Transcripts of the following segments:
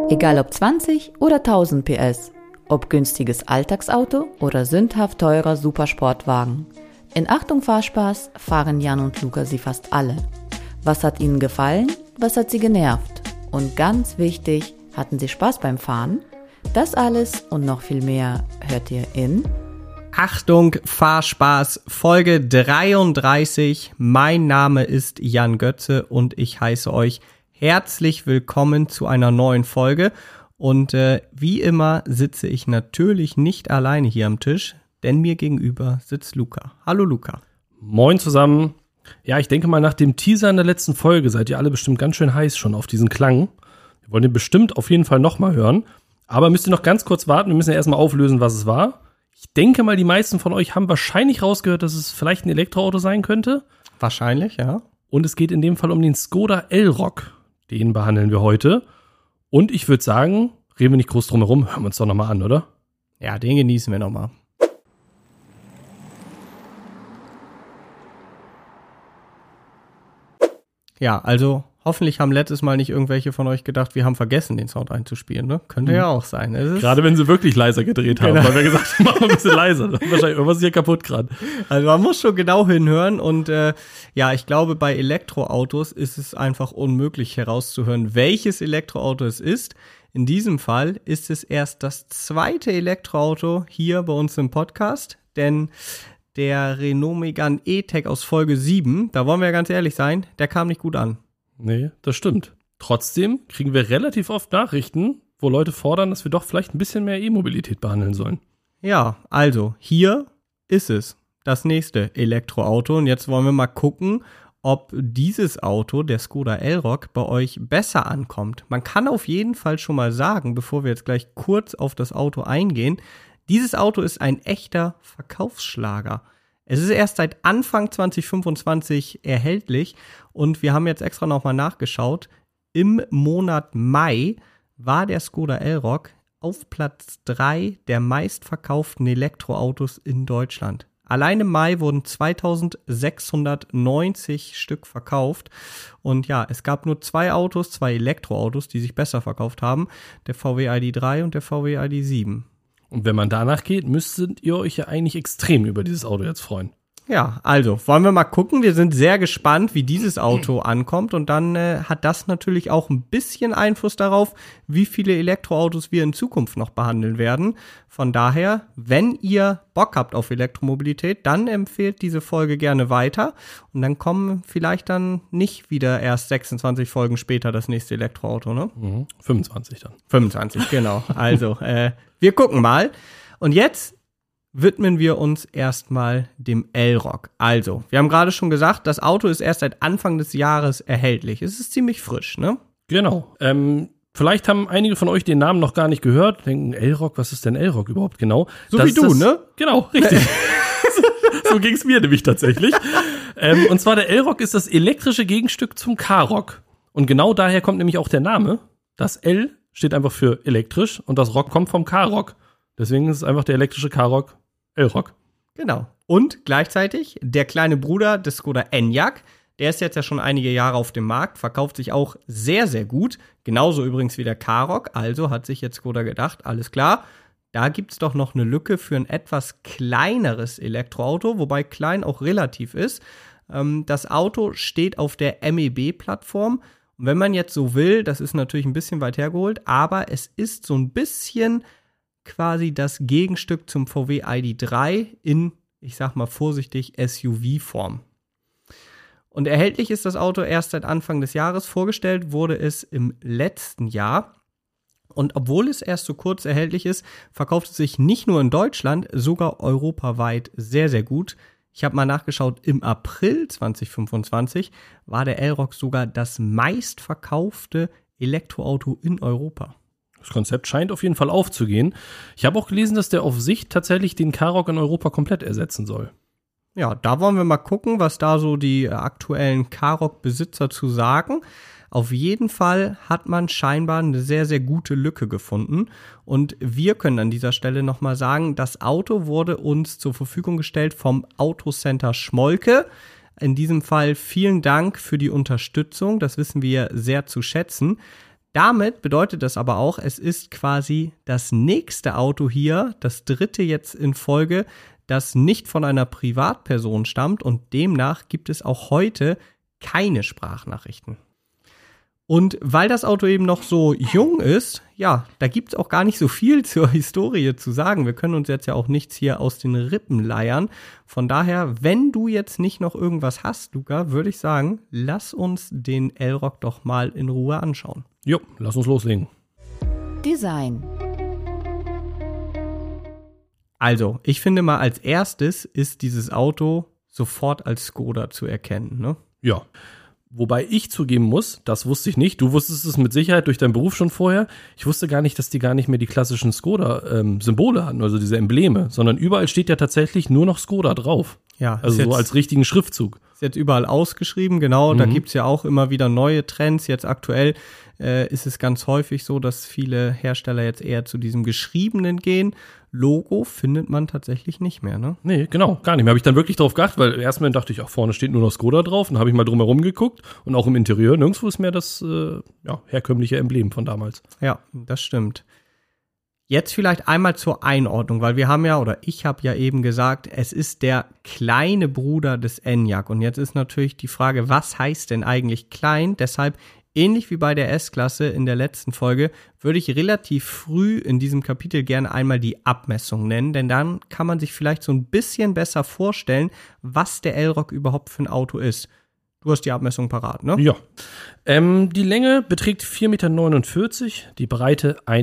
Egal ob 20 oder 1000 PS, ob günstiges Alltagsauto oder sündhaft teurer Supersportwagen. In Achtung Fahrspaß fahren Jan und Luca sie fast alle. Was hat ihnen gefallen? Was hat sie genervt? Und ganz wichtig, hatten sie Spaß beim Fahren? Das alles und noch viel mehr hört ihr in Achtung, Fahrspaß, Folge 33. Mein Name ist Jan Götze und ich heiße euch herzlich willkommen zu einer neuen Folge. Und wie immer sitze ich natürlich nicht alleine hier am Tisch, denn mir gegenüber sitzt Luca. Hallo Luca. Moin zusammen. Ja, ich denke mal, nach dem Teaser in der letzten Folge seid ihr alle bestimmt ganz schön heiß schon auf diesen Klang. Wir wollen den bestimmt auf jeden Fall nochmal hören. Aber müsst ihr noch ganz kurz warten, wir müssen ja erstmal auflösen, was es war. Ich denke mal, die meisten von euch haben wahrscheinlich rausgehört, dass es vielleicht ein Elektroauto sein könnte. Wahrscheinlich, ja. Und es geht in dem Fall um den Skoda Elroq. Den behandeln wir heute. Und ich würde sagen, reden wir nicht groß drum herum, hören wir uns doch nochmal an, oder? Ja, den genießen wir nochmal. Ja, also hoffentlich haben letztes Mal nicht irgendwelche von euch gedacht, wir haben vergessen, den Sound einzuspielen, ne? Könnte ja auch sein. Gerade wenn sie wirklich leiser gedreht haben, weil wir gesagt haben, machen wir ein bisschen leiser. Wahrscheinlich irgendwas ist hier kaputt gerade. Also man muss schon genau hinhören und ja, ich glaube, bei Elektroautos ist es einfach unmöglich herauszuhören, welches Elektroauto es ist. In diesem Fall ist es erst das zweite Elektroauto hier bei uns im Podcast, denn der Renault Megane E-Tech aus Folge 7, da wollen wir ja ganz ehrlich sein, der kam nicht gut an. Nee, das stimmt. Trotzdem kriegen wir relativ oft Nachrichten, wo Leute fordern, dass wir doch vielleicht ein bisschen mehr E-Mobilität behandeln sollen. Ja, also hier ist es, das nächste Elektroauto. Und jetzt wollen wir mal gucken, ob dieses Auto, der Skoda Elroq, bei euch besser ankommt. Man kann auf jeden Fall schon mal sagen, bevor wir jetzt gleich kurz auf das Auto eingehen, dieses Auto ist ein echter Verkaufsschlager. Es ist erst seit Anfang 2025 erhältlich und wir haben jetzt extra nochmal nachgeschaut. Im Monat Mai war der Skoda Elroq auf Platz 3 der meistverkauften Elektroautos in Deutschland. Allein im Mai wurden 2690 Stück verkauft und ja, es gab nur zwei Elektroautos, die sich besser verkauft haben, der VW ID.3 und der VW ID.7. Und wenn man danach geht, müsstet ihr euch ja eigentlich extrem über dieses Auto jetzt freuen. Ja, also wollen wir mal gucken. Wir sind sehr gespannt, wie dieses Auto ankommt. Und dann hat das natürlich auch ein bisschen Einfluss darauf, wie viele Elektroautos wir in Zukunft noch behandeln werden. Von daher, wenn ihr Bock habt auf Elektromobilität, dann empfehlt diese Folge gerne weiter. Und dann kommen vielleicht dann nicht wieder erst 26 Folgen später das nächste Elektroauto, ne? 25 dann. 25, genau. Also, wir gucken mal. Und jetzt widmen wir uns erstmal dem Elroq. Also, wir haben gerade schon gesagt, das Auto ist erst seit Anfang des Jahres erhältlich. Es ist ziemlich frisch, ne? Genau. Vielleicht haben einige von euch den Namen noch gar nicht gehört. Denken, Elroq, was ist denn Elroq überhaupt genau? So wie du, ne? Genau, richtig. So ging es mir nämlich tatsächlich. Und zwar der Elroq ist das elektrische Gegenstück zum Karoq. Und genau daher kommt nämlich auch der Name. Das L steht einfach für elektrisch und das Rock kommt vom Karoq. Deswegen ist es einfach der elektrische Karoq Elroq. Genau. Und gleichzeitig der kleine Bruder des Skoda Enyaq, der ist jetzt ja schon einige Jahre auf dem Markt, verkauft sich auch sehr, sehr gut. Genauso übrigens wie der Karoq. Also hat sich jetzt Skoda gedacht, alles klar, da gibt's doch noch eine Lücke für ein etwas kleineres Elektroauto, wobei klein auch relativ ist. Das Auto steht auf der MEB-Plattform. Und wenn man jetzt so will, das ist natürlich ein bisschen weit hergeholt, aber es ist so ein bisschen quasi das Gegenstück zum VW ID.3 in, ich sag mal vorsichtig, SUV-Form. Und erhältlich ist das Auto erst seit Anfang des Jahres. Vorgestellt wurde es im letzten Jahr. Und obwohl es erst so kurz erhältlich ist, verkauft es sich nicht nur in Deutschland, sogar europaweit sehr, sehr gut. Ich habe mal nachgeschaut, im April 2025 war der Elroq sogar das meistverkaufte Elektroauto in Europa. Das Konzept scheint auf jeden Fall aufzugehen. Ich habe auch gelesen, dass der auf Sicht tatsächlich den Karoq in Europa komplett ersetzen soll. Ja, da wollen wir mal gucken, was da so die aktuellen Karoq-Besitzer zu sagen. Auf jeden Fall hat man scheinbar eine sehr, sehr gute Lücke gefunden. Und wir können an dieser Stelle nochmal sagen, das Auto wurde uns zur Verfügung gestellt vom Autocenter Schmolke. In diesem Fall vielen Dank für die Unterstützung. Das wissen wir sehr zu schätzen. Damit bedeutet das aber auch, es ist quasi das nächste Auto hier, das dritte jetzt in Folge, das nicht von einer Privatperson stammt und demnach gibt es auch heute keine Sprachnachrichten. Und weil das Auto eben noch so jung ist, ja, da gibt es auch gar nicht so viel zur Historie zu sagen. Wir können uns jetzt ja auch nichts hier aus den Rippen leiern. Von daher, wenn du jetzt nicht noch irgendwas hast, Luca, würde ich sagen, lass uns den Elroq doch mal in Ruhe anschauen. Jo, lass uns loslegen. Design. Also, ich finde mal als erstes ist dieses Auto sofort als Skoda zu erkennen, ne? Ja. Wobei ich zugeben muss, das wusste ich nicht. Du wusstest es mit Sicherheit durch deinen Beruf schon vorher. Ich wusste gar nicht, dass die gar nicht mehr die klassischen Skoda-Symbole hatten, also diese Embleme, sondern überall steht ja tatsächlich nur noch Skoda drauf. Ja. Also so als richtigen Schriftzug. Ist jetzt überall ausgeschrieben, genau. Da gibt's ja auch immer wieder neue Trends. Jetzt aktuell ist es ganz häufig so, dass viele Hersteller jetzt eher zu diesem Geschriebenen gehen. Logo findet man tatsächlich nicht mehr, ne? Nee, genau, gar nicht mehr. Habe ich dann wirklich drauf geachtet, weil erstmal dachte ich, ach, vorne steht nur noch Skoda drauf. Dann habe ich mal drumherum geguckt und auch im Interieur. Nirgendwo ist mehr das herkömmliche Emblem von damals. Ja, das stimmt. Jetzt vielleicht einmal zur Einordnung, weil wir haben ja, oder ich habe ja eben gesagt, es ist der kleine Bruder des Enyaq. Und jetzt ist natürlich die Frage, was heißt denn eigentlich klein? Deshalb, ähnlich wie bei der S-Klasse in der letzten Folge, würde ich relativ früh in diesem Kapitel gerne einmal die Abmessung nennen, denn dann kann man sich vielleicht so ein bisschen besser vorstellen, was der Elroq überhaupt für ein Auto ist. Du hast die Abmessung parat, ne? Ja. Die Länge beträgt 4,49 Meter, die Breite 1,88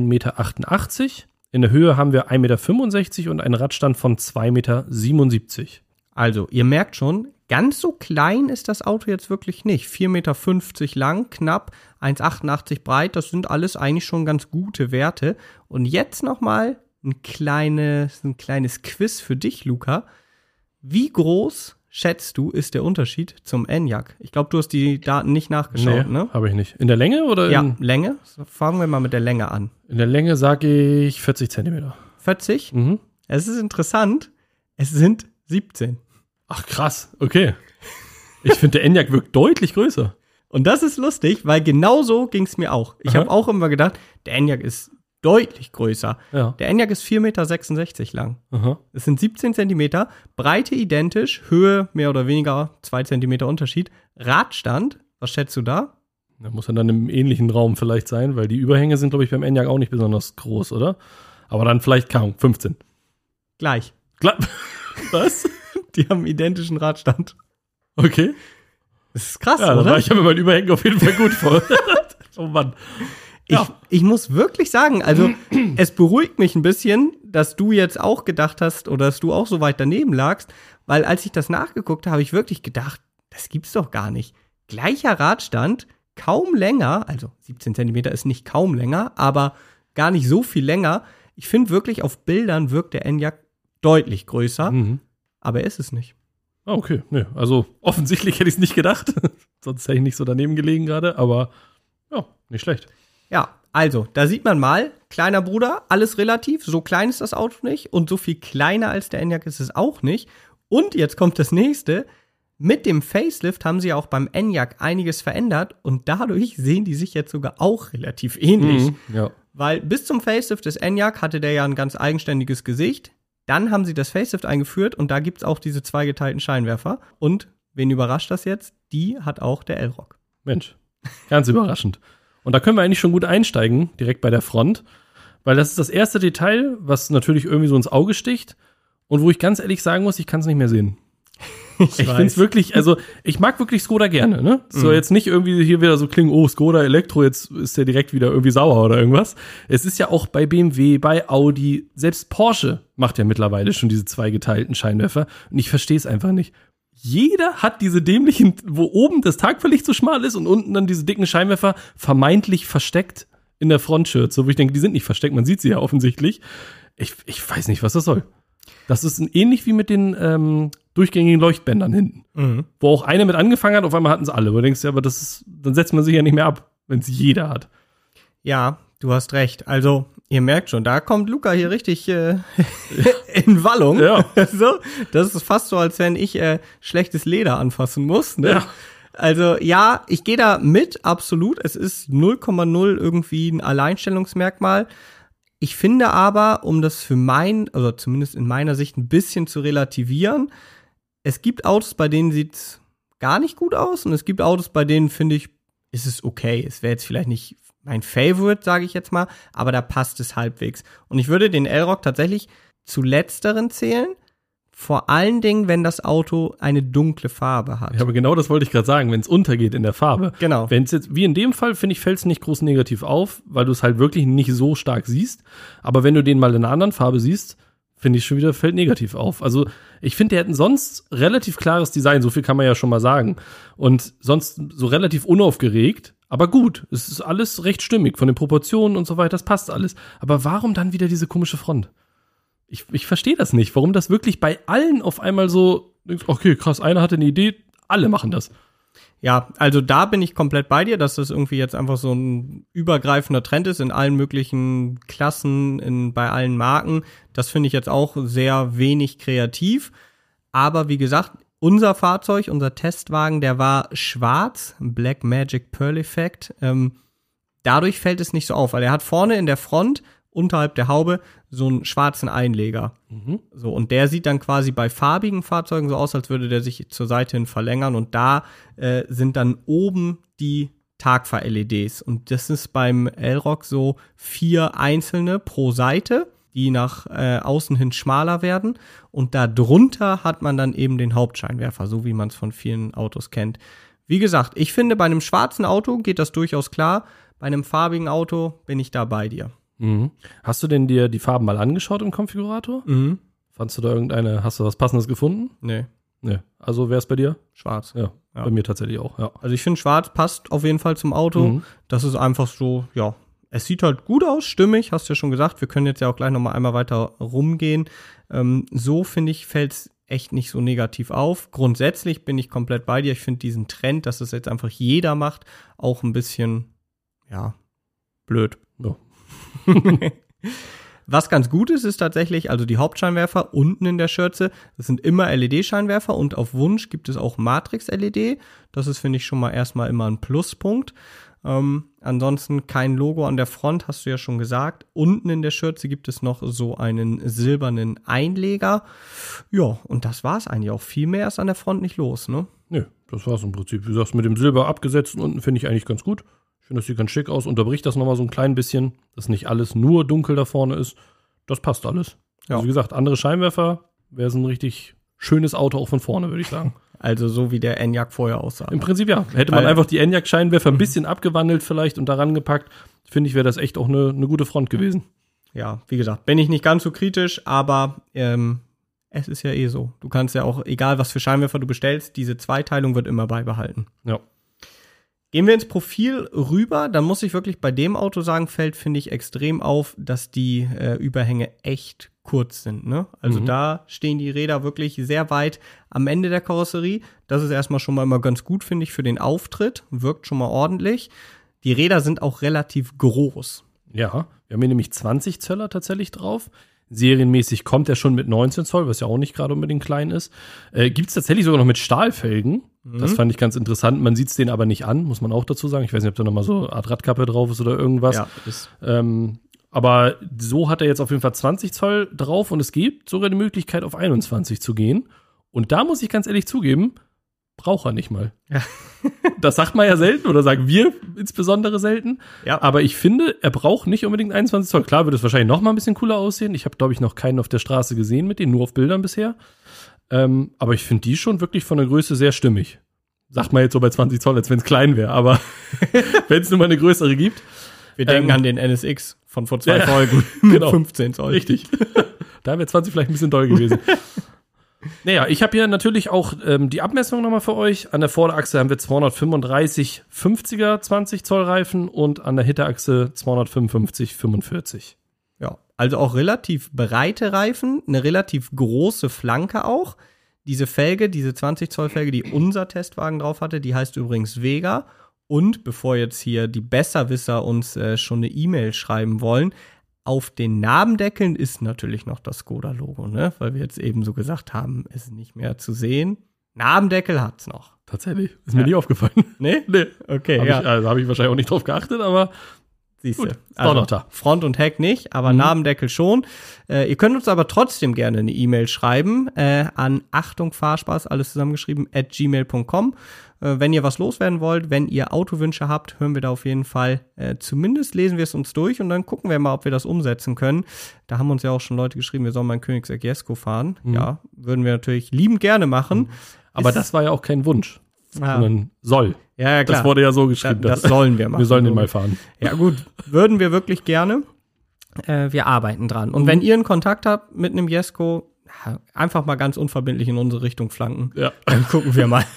Meter. In der Höhe haben wir 1,65 Meter und einen Radstand von 2,77 Meter. Also, ihr merkt schon, ganz so klein ist das Auto jetzt wirklich nicht. 4,50 Meter lang, knapp, 1,88 Meter breit, das sind alles eigentlich schon ganz gute Werte. Und jetzt nochmal ein kleines Quiz für dich, Luca. Wie groß, schätzt du, ist der Unterschied zum Enyaq? Ich glaube, du hast die Daten nicht nachgeschaut, ne? Habe ich nicht. In der Länge oder Ja, Länge. So, fangen wir mal mit der Länge an. In der Länge sage ich 40 Zentimeter. 40? Mhm. Es ist interessant, es sind 17. Ach krass, okay. Ich finde, der Enyaq wirkt deutlich größer. Und das ist lustig, weil genau so ging es mir auch. Ich habe auch immer gedacht, der Enyaq ist deutlich größer. Ja. Der Enyaq ist 4,66 Meter lang. Aha. Es sind 17 Zentimeter, Breite identisch, Höhe mehr oder weniger 2 Zentimeter Unterschied. Radstand, was schätzt du da? Da muss er dann im ähnlichen Raum vielleicht sein, weil die Überhänge sind, glaube ich, beim Enyaq auch nicht besonders groß, oder? Aber dann vielleicht kaum 15. Gleich. Was? Die haben identischen Radstand. Okay. Das ist krass, Ja, oder? ich habe mir mein Überhängen auf jeden Fall gut vor. Oh Mann. Ja. Ich muss wirklich sagen, also es beruhigt mich ein bisschen, dass du jetzt auch gedacht hast oder dass du auch so weit daneben lagst, weil als ich das nachgeguckt habe, habe ich wirklich gedacht, das gibt's doch gar nicht. Gleicher Radstand, kaum länger, also 17 Zentimeter ist nicht kaum länger, aber gar nicht so viel länger. Ich finde wirklich, auf Bildern wirkt der Enyaq deutlich größer, aber er ist es nicht. Ah, okay. Nee, also offensichtlich hätte ich es nicht gedacht. Sonst hätte ich nicht so daneben gelegen gerade, aber ja, nicht schlecht. Ja, also, da sieht man mal, kleiner Bruder, alles relativ, so klein ist das Auto nicht und so viel kleiner als der Enyaq ist es auch nicht. Und jetzt kommt das nächste, mit dem Facelift haben sie ja auch beim Enyaq einiges verändert und dadurch sehen die sich jetzt sogar auch relativ ähnlich. Ja. Weil bis zum Facelift des Enyaq hatte der ja ein ganz eigenständiges Gesicht. Dann haben sie das Facelift eingeführt und da gibt's auch diese zweigeteilten Scheinwerfer. Und, wen überrascht das jetzt? Die hat auch der Elroq. Mensch, ganz überraschend. Und da können wir eigentlich schon gut einsteigen, direkt bei der Front, weil das ist das erste Detail, was natürlich irgendwie so ins Auge sticht und wo ich ganz ehrlich sagen muss, ich kann es nicht mehr sehen. Ich finde es wirklich, also ich mag wirklich Skoda gerne, ne? Soll jetzt nicht irgendwie hier wieder so klingen, oh, Skoda Elektro, jetzt ist der direkt wieder irgendwie sauer oder irgendwas. Es ist ja auch bei BMW, bei Audi, selbst Porsche macht ja mittlerweile schon diese zweigeteilten Scheinwerfer und ich verstehe es einfach nicht. Jeder hat diese dämlichen, wo oben das Tagverlicht so schmal ist und unten dann diese dicken Scheinwerfer vermeintlich versteckt in der Frontschürze, wo ich denke, die sind nicht versteckt, man sieht sie ja offensichtlich. Ich weiß nicht, was das soll. Das ist ähnlich wie mit den durchgängigen Leuchtbändern hinten, wo auch eine mit angefangen hat, auf einmal hatten es alle. Wo du denkst, ja, aber das ist, dann setzt man sich ja nicht mehr ab, wenn es jeder hat. Ja, du hast recht. Also, ihr merkt schon, da kommt Luca hier richtig in Wallung. Ja. So, das ist fast so, als wenn ich schlechtes Leder anfassen muss. Ne? Also ja, ich gehe da mit, absolut. Es ist 0,0 irgendwie ein Alleinstellungsmerkmal. Ich finde aber, um das also zumindest in meiner Sicht ein bisschen zu relativieren, es gibt Autos, bei denen sieht's gar nicht gut aus und es gibt Autos, bei denen finde ich, ist es okay. Es wäre jetzt vielleicht nicht mein Favorite, sage ich jetzt mal, aber da passt es halbwegs. Und ich würde den Elroq tatsächlich zu letzteren zählen, vor allen Dingen, wenn das Auto eine dunkle Farbe hat. Ja, aber genau das wollte ich gerade sagen, wenn es untergeht in der Farbe. Genau. Wenn es jetzt, wie in dem Fall, finde ich, fällt es nicht groß negativ auf, weil du es halt wirklich nicht so stark siehst. Aber wenn du den mal in einer anderen Farbe siehst, finde ich schon wieder, fällt negativ auf. Also ich finde, die hätten sonst relativ klares Design, so viel kann man ja schon mal sagen. Und sonst so relativ unaufgeregt, aber gut. Es ist alles recht stimmig, von den Proportionen und so weiter, das passt alles. Aber warum dann wieder diese komische Front? Ich verstehe das nicht, warum das wirklich bei allen auf einmal so, okay, krass, einer hatte eine Idee, alle machen das. Ja, also da bin ich komplett bei dir, dass das irgendwie jetzt einfach so ein übergreifender Trend ist in allen möglichen Klassen, bei allen Marken. Das finde ich jetzt auch sehr wenig kreativ. Aber wie gesagt, unser Fahrzeug, unser Testwagen, der war schwarz, Black Magic Pearl Effect. Dadurch fällt es nicht so auf, weil er hat vorne in der Front unterhalb der Haube so einen schwarzen Einleger. So, und der sieht dann quasi bei farbigen Fahrzeugen so aus, als würde der sich zur Seite hin verlängern und da sind dann oben die Tagfahr-LEDs und das ist beim Elroq so 4 einzelne pro Seite, die nach außen hin schmaler werden und da drunter hat man dann eben den Hauptscheinwerfer, so wie man es von vielen Autos kennt. Wie gesagt, ich finde, bei einem schwarzen Auto geht das durchaus klar, bei einem farbigen Auto bin ich da bei dir. Hast du denn dir die Farben mal angeschaut im Konfigurator? Fandst du da hast du was Passendes gefunden? Nee. Also wäre es bei dir? Schwarz. Ja, bei mir tatsächlich auch, ja. Also ich finde, schwarz passt auf jeden Fall zum Auto. Das ist einfach so, ja, es sieht halt gut aus, stimmig, hast du ja schon gesagt. Wir können jetzt ja auch gleich noch mal einmal weiter rumgehen. So, finde ich, fällt es echt nicht so negativ auf. Grundsätzlich bin ich komplett bei dir. Ich finde diesen Trend, dass es jetzt einfach jeder macht, auch ein bisschen, ja, blöd. Ja. Was ganz gut ist tatsächlich, also die Hauptscheinwerfer unten in der Schürze, das sind immer LED-Scheinwerfer und auf Wunsch gibt es auch Matrix-LED. Das ist, finde ich, schon mal erstmal immer ein Pluspunkt. Ansonsten kein Logo an der Front, hast du ja schon gesagt. Unten in der Schürze gibt es noch so einen silbernen Einleger. Ja, und das war's eigentlich auch. Viel mehr ist an der Front nicht los, ne? Nö, das war's im Prinzip. Wie du sagst, mit dem Silber abgesetzt unten finde ich eigentlich ganz gut. Ich finde, das sieht ganz schick aus. Unterbricht das nochmal so ein klein bisschen, dass nicht alles nur dunkel da vorne ist. Das passt alles. Ja. Also wie gesagt, andere Scheinwerfer wäre so ein richtig schönes Auto auch von vorne, würde ich sagen. Also so wie der Enyaq vorher aussah. Im Prinzip ja. Hätte man einfach die Enyaq-Scheinwerfer ein bisschen abgewandelt vielleicht und daran gepackt, finde ich, wäre das echt auch eine gute Front gewesen. Ja, wie gesagt, bin ich nicht ganz so kritisch, aber es ist ja eh so. Du kannst ja auch, egal was für Scheinwerfer du bestellst, diese Zweiteilung wird immer beibehalten. Ja. Gehen wir ins Profil rüber, dann muss ich wirklich bei dem Auto sagen, fällt, finde ich, extrem auf, dass die Überhänge echt kurz sind, ne? Also da stehen die Räder wirklich sehr weit am Ende der Karosserie. Das ist erstmal schon mal immer ganz gut, finde ich, für den Auftritt. Wirkt schon mal ordentlich. Die Räder sind auch relativ groß. Ja, wir haben hier nämlich 20 Zöller tatsächlich drauf. Serienmäßig kommt er schon mit 19 Zoll, was ja auch nicht gerade unbedingt klein ist. Gibt es tatsächlich sogar noch mit Stahlfelgen. Das fand ich ganz interessant. Man sieht es denen aber nicht an, muss man auch dazu sagen. Ich weiß nicht, ob da nochmal so eine Art Radkappe drauf ist oder irgendwas. Ja, aber so hat er jetzt auf jeden Fall 20 Zoll drauf und es gibt sogar die Möglichkeit, auf 21 zu gehen. Und da muss ich ganz ehrlich zugeben, braucht er nicht mal. Ja. Das sagt man ja selten oder sagen wir insbesondere selten. Ja. Aber ich finde, er braucht nicht unbedingt 21 Zoll. Klar wird es wahrscheinlich noch mal ein bisschen cooler aussehen. Ich habe, glaube ich, noch keinen auf der Straße gesehen mit denen, nur auf Bildern bisher. Aber ich finde die schon wirklich von der Größe sehr stimmig. Sagt man jetzt so bei 20 Zoll, als wenn es klein wäre. Aber wenn es nur mal eine größere gibt. Wir denken an den NSX von vor 2 Folgen. Genau. 15 Zoll. Richtig. Da wäre 20 vielleicht ein bisschen doll gewesen. Naja, ich habe hier natürlich auch die Abmessung nochmal für euch. An der Vorderachse haben wir 235 50er 20 Zoll Reifen und an der Hinterachse 255 45. Ja, also auch relativ breite Reifen, eine relativ große Flanke auch. Diese Felge, diese 20 Zoll Felge, die unser Testwagen drauf hatte, die heißt übrigens Vega. Und bevor jetzt hier die Besserwisser uns schon eine E-Mail schreiben wollen, auf den Nabendeckeln ist natürlich noch das Skoda-Logo, ne? Weil wir jetzt eben so gesagt haben, es ist nicht mehr zu sehen. Nabendeckel hat's noch. Tatsächlich. Ist mir nie aufgefallen. Nee? Nee. Okay, Habe ich wahrscheinlich auch nicht drauf geachtet, aber siehst du. ist auch noch da. Front und Heck nicht, aber Namendeckel schon. Ihr könnt uns aber trotzdem gerne eine E-Mail schreiben an achtungfahrspaß, alles zusammengeschrieben, @gmail.com. Wenn ihr was loswerden wollt, wenn ihr Autowünsche habt, hören wir da auf jeden Fall. Zumindest lesen wir es uns durch und dann gucken wir mal, ob wir das umsetzen können. Da haben uns ja auch schon Leute geschrieben, wir sollen mal ein Koenigsegg Jesko fahren. Ja, würden wir natürlich liebend gerne machen. Aber das war ja auch kein Wunsch, sondern soll. Ja, klar. Das wurde ja so geschrieben. Das sollen wir machen. Wir sollen den mal fahren. Ja gut, würden wir wirklich gerne. Wir arbeiten dran. Und wenn ihr einen Kontakt habt mit einem Jesko, einfach mal ganz unverbindlich in unsere Richtung flanken. Ja. Dann gucken wir mal.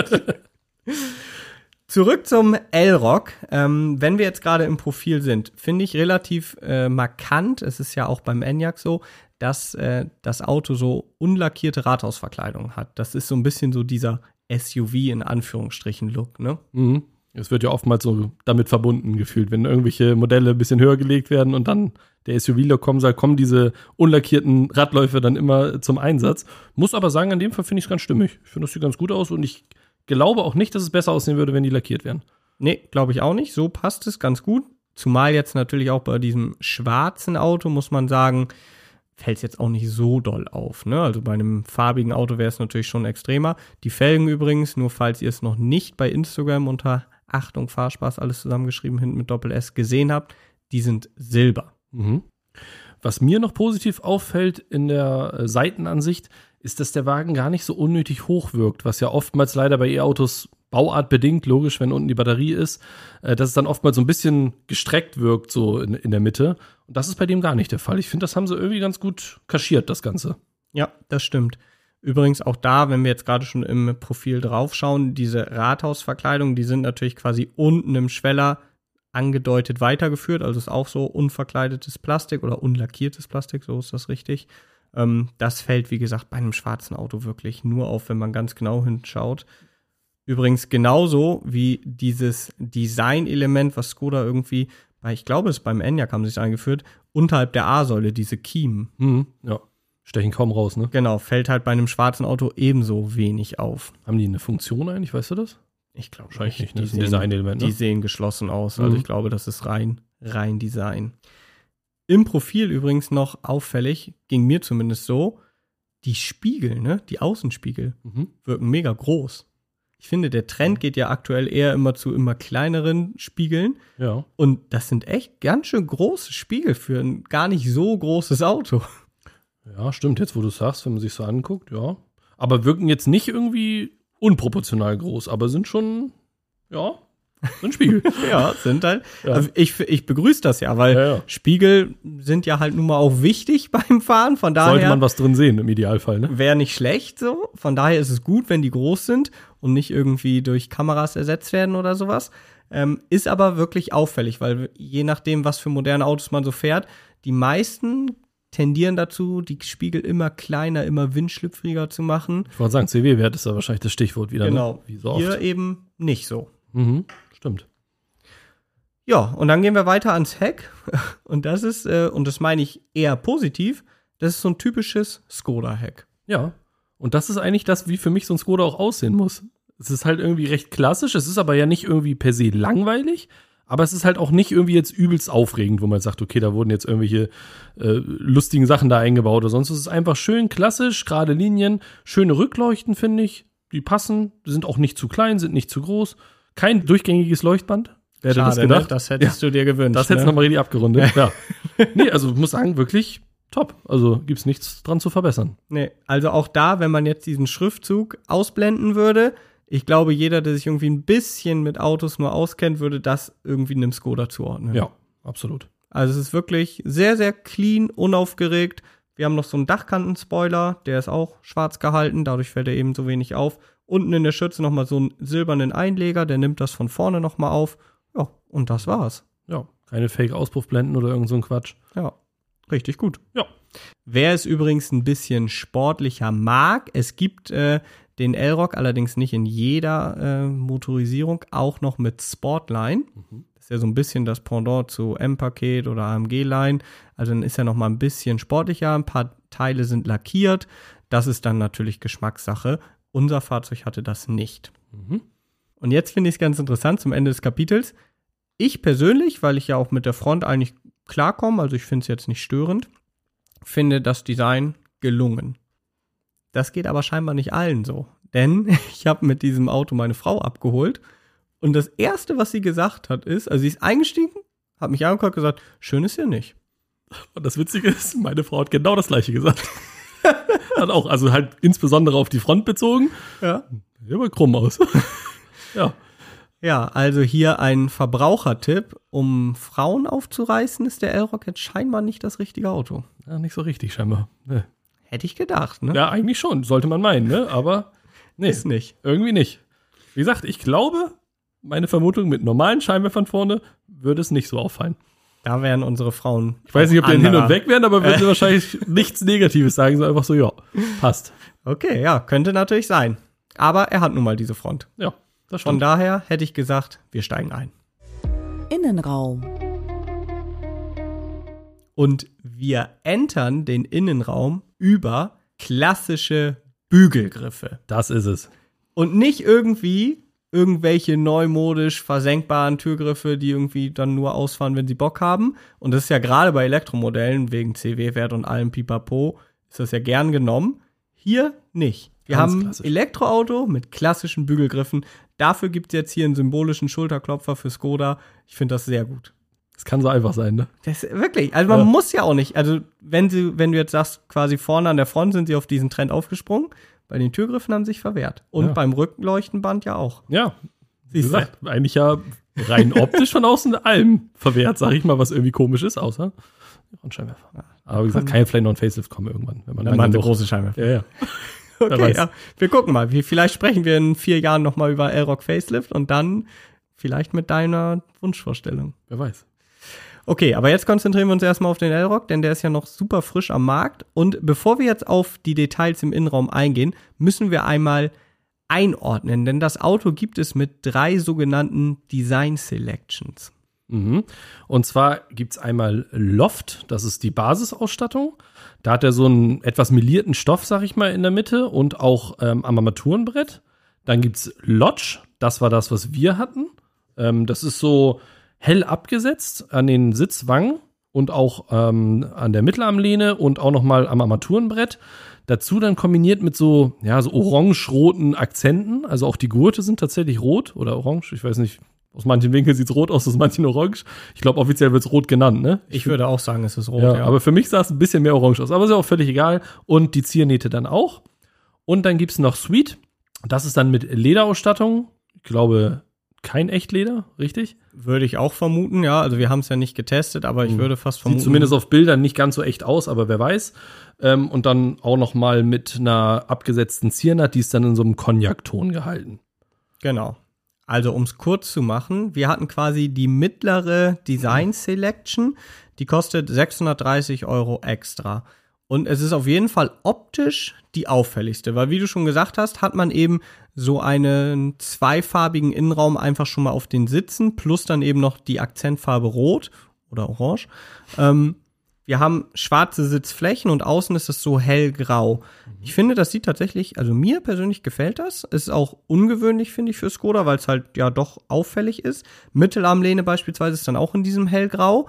Zurück zum Elrock. Wenn wir jetzt gerade im Profil sind, finde ich relativ markant, es ist ja auch beim Enyaq so, dass das Auto so unlackierte Rathausverkleidung hat. Das ist so ein bisschen so dieser SUV in Anführungsstrichen Look, ne? Mhm. Es wird ja oftmals so damit verbunden gefühlt, wenn irgendwelche Modelle ein bisschen höher gelegt werden und dann der SUV-Look kommen diese unlackierten Radläufe dann immer zum Einsatz. Muss aber sagen, in dem Fall finde ich es ganz stimmig. Ich finde, das sieht ganz gut aus und ich glaube auch nicht, dass es besser aussehen würde, wenn die lackiert wären. Nee, glaube ich auch nicht. So passt es ganz gut. Zumal jetzt natürlich auch bei diesem schwarzen Auto, muss man sagen, fällt es jetzt auch nicht so doll auf, ne? Also bei einem farbigen Auto wäre es natürlich schon extremer. Die Felgen übrigens, nur falls ihr es noch nicht bei Instagram unter Achtung Fahrspaß, alles zusammengeschrieben, hinten mit Doppel-S gesehen habt, die sind silber. Mhm. Was mir noch positiv auffällt in der Seitenansicht, ist, dass der Wagen gar nicht so unnötig hoch wirkt, was ja oftmals leider bei E-Autos bauartbedingt, logisch, wenn unten die Batterie ist, dass es dann oftmals so ein bisschen gestreckt wirkt, so in der Mitte. Und das ist bei dem gar nicht der Fall. Ich finde, das haben sie irgendwie ganz gut kaschiert, das Ganze. Ja, das stimmt. Übrigens auch da, wenn wir jetzt gerade schon im Profil draufschauen, diese Rathausverkleidungen, die sind natürlich quasi unten im Schweller angedeutet weitergeführt, also ist auch so unverkleidetes Plastik oder unlackiertes Plastik, so ist das richtig. Das fällt, wie gesagt, bei einem schwarzen Auto wirklich nur auf, wenn man ganz genau hinschaut. Übrigens genauso wie dieses Design-Element, was Skoda irgendwie, ich glaube, es beim Enyaq haben sie es eingeführt, unterhalb der A-Säule, diese Kiemen. Ja, stechen kaum raus, ne? Genau, fällt halt bei einem schwarzen Auto ebenso wenig auf. Haben die eine Funktion eigentlich, weißt du das? Ich glaube wahrscheinlich nicht, ne? das ist ein Design-Element, ne? Die sehen geschlossen aus, also ich glaube, das ist rein Design. Im Profil übrigens noch auffällig, ging mir zumindest so, die Spiegel, ne, die Außenspiegel wirken mega groß. Ich finde, der Trend geht ja aktuell eher immer zu immer kleineren Spiegeln. Ja. Und das sind echt ganz schön große Spiegel für ein gar nicht so großes Auto. Ja, stimmt, jetzt wo du es sagst, wenn man sich so anguckt, ja. Aber wirken jetzt nicht irgendwie unproportional groß, aber sind schon, ja, sind Spiegel. Ja, sind halt. Ja. Also ich begrüße das ja, weil Ja. Spiegel sind ja halt nun mal auch wichtig beim Fahren. Von daher Sollte man was drin sehen, im Idealfall, ne? wäre nicht schlecht so. Von daher ist es gut, wenn die groß sind und nicht irgendwie durch Kameras ersetzt werden oder sowas. Ist aber wirklich auffällig, weil je nachdem, was für moderne Autos man so fährt, die meisten tendieren dazu, die Spiegel immer kleiner, immer windschlüpfriger zu machen. Ich wollte sagen, CW-Wert ist da wahrscheinlich das Stichwort wieder, Genau. ne? Wie so oft. Hier eben nicht so. Stimmt. Ja, und dann gehen wir weiter ans Heck. Und das ist, und das meine ich eher positiv, das ist so ein typisches Skoda-Heck. Ja. Und das ist eigentlich das, wie für mich so ein Skoda auch aussehen muss. Es ist halt irgendwie recht klassisch, es ist aber ja nicht irgendwie per se langweilig, aber es ist halt auch nicht irgendwie jetzt übelst aufregend, wo man sagt, okay, da wurden jetzt irgendwelche lustigen Sachen da eingebaut oder sonst. Es ist einfach schön klassisch, gerade Linien, schöne Rückleuchten, finde ich. Die passen, sind auch nicht zu klein, sind nicht zu groß. Kein durchgängiges Leuchtband. Wer hätte das gedacht? Ne? Das hättest du dir gewünscht. Das hättest du nochmal richtig abgerundet. Ja. Nee, also ich muss sagen, wirklich top. Also gibt's nichts dran zu verbessern. Nee, also auch da, wenn man jetzt diesen Schriftzug ausblenden würde, ich glaube, jeder, der sich irgendwie ein bisschen mit Autos nur auskennt, würde das irgendwie einem Skoda zuordnen. Ja, absolut. Also es ist wirklich sehr, sehr clean, unaufgeregt. Wir haben noch so einen Dachkantenspoiler, der ist auch schwarz gehalten, dadurch fällt er eben so wenig auf. Unten in der Schürze nochmal so einen silbernen Einleger, der nimmt das von vorne nochmal auf. Ja, und das war's. Ja, keine Fake-Auspuffblenden oder irgend so ein Quatsch. Ja, richtig gut. Ja. Wer es übrigens ein bisschen sportlicher mag, es gibt den Elrock allerdings nicht in jeder Motorisierung, auch noch mit Sportline. Das ist ja so ein bisschen das Pendant zu M-Paket oder AMG-Line. Also dann ist er noch mal ein bisschen sportlicher. Ein paar Teile sind lackiert. Das ist dann natürlich Geschmackssache. Unser Fahrzeug hatte das nicht. Und jetzt finde ich es ganz interessant zum Ende des Kapitels. Ich persönlich, weil ich ja auch mit der Front eigentlich klarkomme, also ich finde es jetzt nicht störend, finde das Design gelungen. Das geht aber scheinbar nicht allen so. Denn ich habe mit diesem Auto meine Frau abgeholt und das Erste, was sie gesagt hat, ist, also sie ist eingestiegen, hat mich angeguckt und gesagt, schön ist hier nicht. Und das Witzige ist, meine Frau hat genau das Gleiche gesagt. Hat auch, also halt insbesondere auf die Front bezogen. Ja. Sieht aber krumm aus. Ja. Ja, also hier ein Verbrauchertipp, um Frauen aufzureißen, ist der Elrock jetzt scheinbar nicht das richtige Auto. Ja, nicht so richtig scheinbar. Nee. Hätte ich gedacht, ne? Ja, eigentlich schon, sollte man meinen, ne? Aber nee, Ist nicht. irgendwie nicht. Wie gesagt, ich glaube, meine Vermutung mit normalen Scheinwerfern vorne würde es nicht so auffallen. Da wären unsere Frauen. Ich weiß nicht, ob die dann hin und anderer. weg wären, aber würden sie wahrscheinlich nichts Negatives sagen, so einfach so, ja, passt. Okay, ja, könnte natürlich sein. Aber er hat nun mal diese Front. Ja, das Von stimmt. daher hätte ich gesagt, wir steigen ein. Innenraum. Und wir entern den Innenraum über klassische Bügelgriffe. Das ist es. Und nicht irgendwie irgendwelche neumodisch versenkbaren Türgriffe, die irgendwie dann nur ausfahren, wenn sie Bock haben. Und das ist ja gerade bei Elektromodellen, wegen CW-Wert und allem Pipapo, ist das ja gern genommen. Hier nicht. Wir Ganz haben klassisch. Elektroauto mit klassischen Bügelgriffen. Dafür gibt es jetzt hier einen symbolischen Schulterklopfer für Skoda. Ich finde das sehr gut. Das kann so einfach sein, ne? Das ist wirklich, also man muss ja auch nicht, also wenn du jetzt sagst, quasi vorne an der Front sind sie auf diesen Trend aufgesprungen, bei den Türgriffen haben sie sich verwehrt. Und Ja. beim Rückenleuchtenband ja auch. Ja, wie Siehst du? gesagt, eigentlich ja rein optisch von außen allem verwehrt, sag ich mal, was irgendwie komisch ist, außer Scheinwerfer. Aber wie gesagt, kann ja vielleicht noch ein Facelift kommen irgendwann. Wenn man Dann lange machen sie noch- große Scheinwerfer. Ja, ja. Okay, weiß. ja. Wir gucken mal. Vielleicht sprechen wir in 4 Jahren nochmal über Elrock Facelift und dann vielleicht mit deiner Wunschvorstellung. Wer weiß. Okay, aber jetzt konzentrieren wir uns erstmal auf den Elrock, denn der ist ja noch super frisch am Markt. Und bevor wir jetzt auf die Details im Innenraum eingehen, müssen wir einmal einordnen, denn das Auto gibt es mit 3 sogenannten Design Selections. Mhm. Und zwar gibt's einmal Loft, das ist die Basisausstattung. Da hat er so einen etwas melierten Stoff, sag ich mal, in der Mitte und auch am Armaturenbrett. Dann gibt's Lodge, das war das, was wir hatten. Das ist so hell abgesetzt an den Sitzwangen und auch an der Mittelarmlehne und auch nochmal am Armaturenbrett. Dazu dann kombiniert mit so orange-roten Akzenten. Also auch die Gurte sind tatsächlich rot oder orange. Ich weiß nicht, aus manchen Winkeln sieht's rot aus, aus manchen orange. Ich glaube, offiziell wird's rot genannt, ne? Ich würde auch sagen, es ist rot. Ja, aber für mich sah es ein bisschen mehr orange aus. Aber ist ja auch völlig egal. Und die Ziernähte dann auch. Und dann gibt's noch Suite. Das ist dann mit Lederausstattung. Ich glaube, kein Echtleder, richtig? Würde ich auch vermuten, ja. Also wir haben es ja nicht getestet, aber ich würde fast vermuten. Sieht zumindest auf Bildern nicht ganz so echt aus, aber wer weiß. Und dann auch noch mal mit einer abgesetzten Ziernaht, die ist dann in so einem Cognac-Ton gehalten. Genau. Also um es kurz zu machen, wir hatten quasi die mittlere Design Selection, die kostet 630 € extra. Und es ist auf jeden Fall optisch die auffälligste, weil wie du schon gesagt hast, hat man eben so einen zweifarbigen Innenraum einfach schon mal auf den Sitzen, plus dann eben noch die Akzentfarbe Rot oder Orange. Wir haben schwarze Sitzflächen und außen ist es so hellgrau. Ich finde, das sieht tatsächlich, also mir persönlich gefällt das. Es ist auch ungewöhnlich, finde ich, für Skoda, weil es halt ja doch auffällig ist. Mittelarmlehne beispielsweise ist dann auch in diesem hellgrau.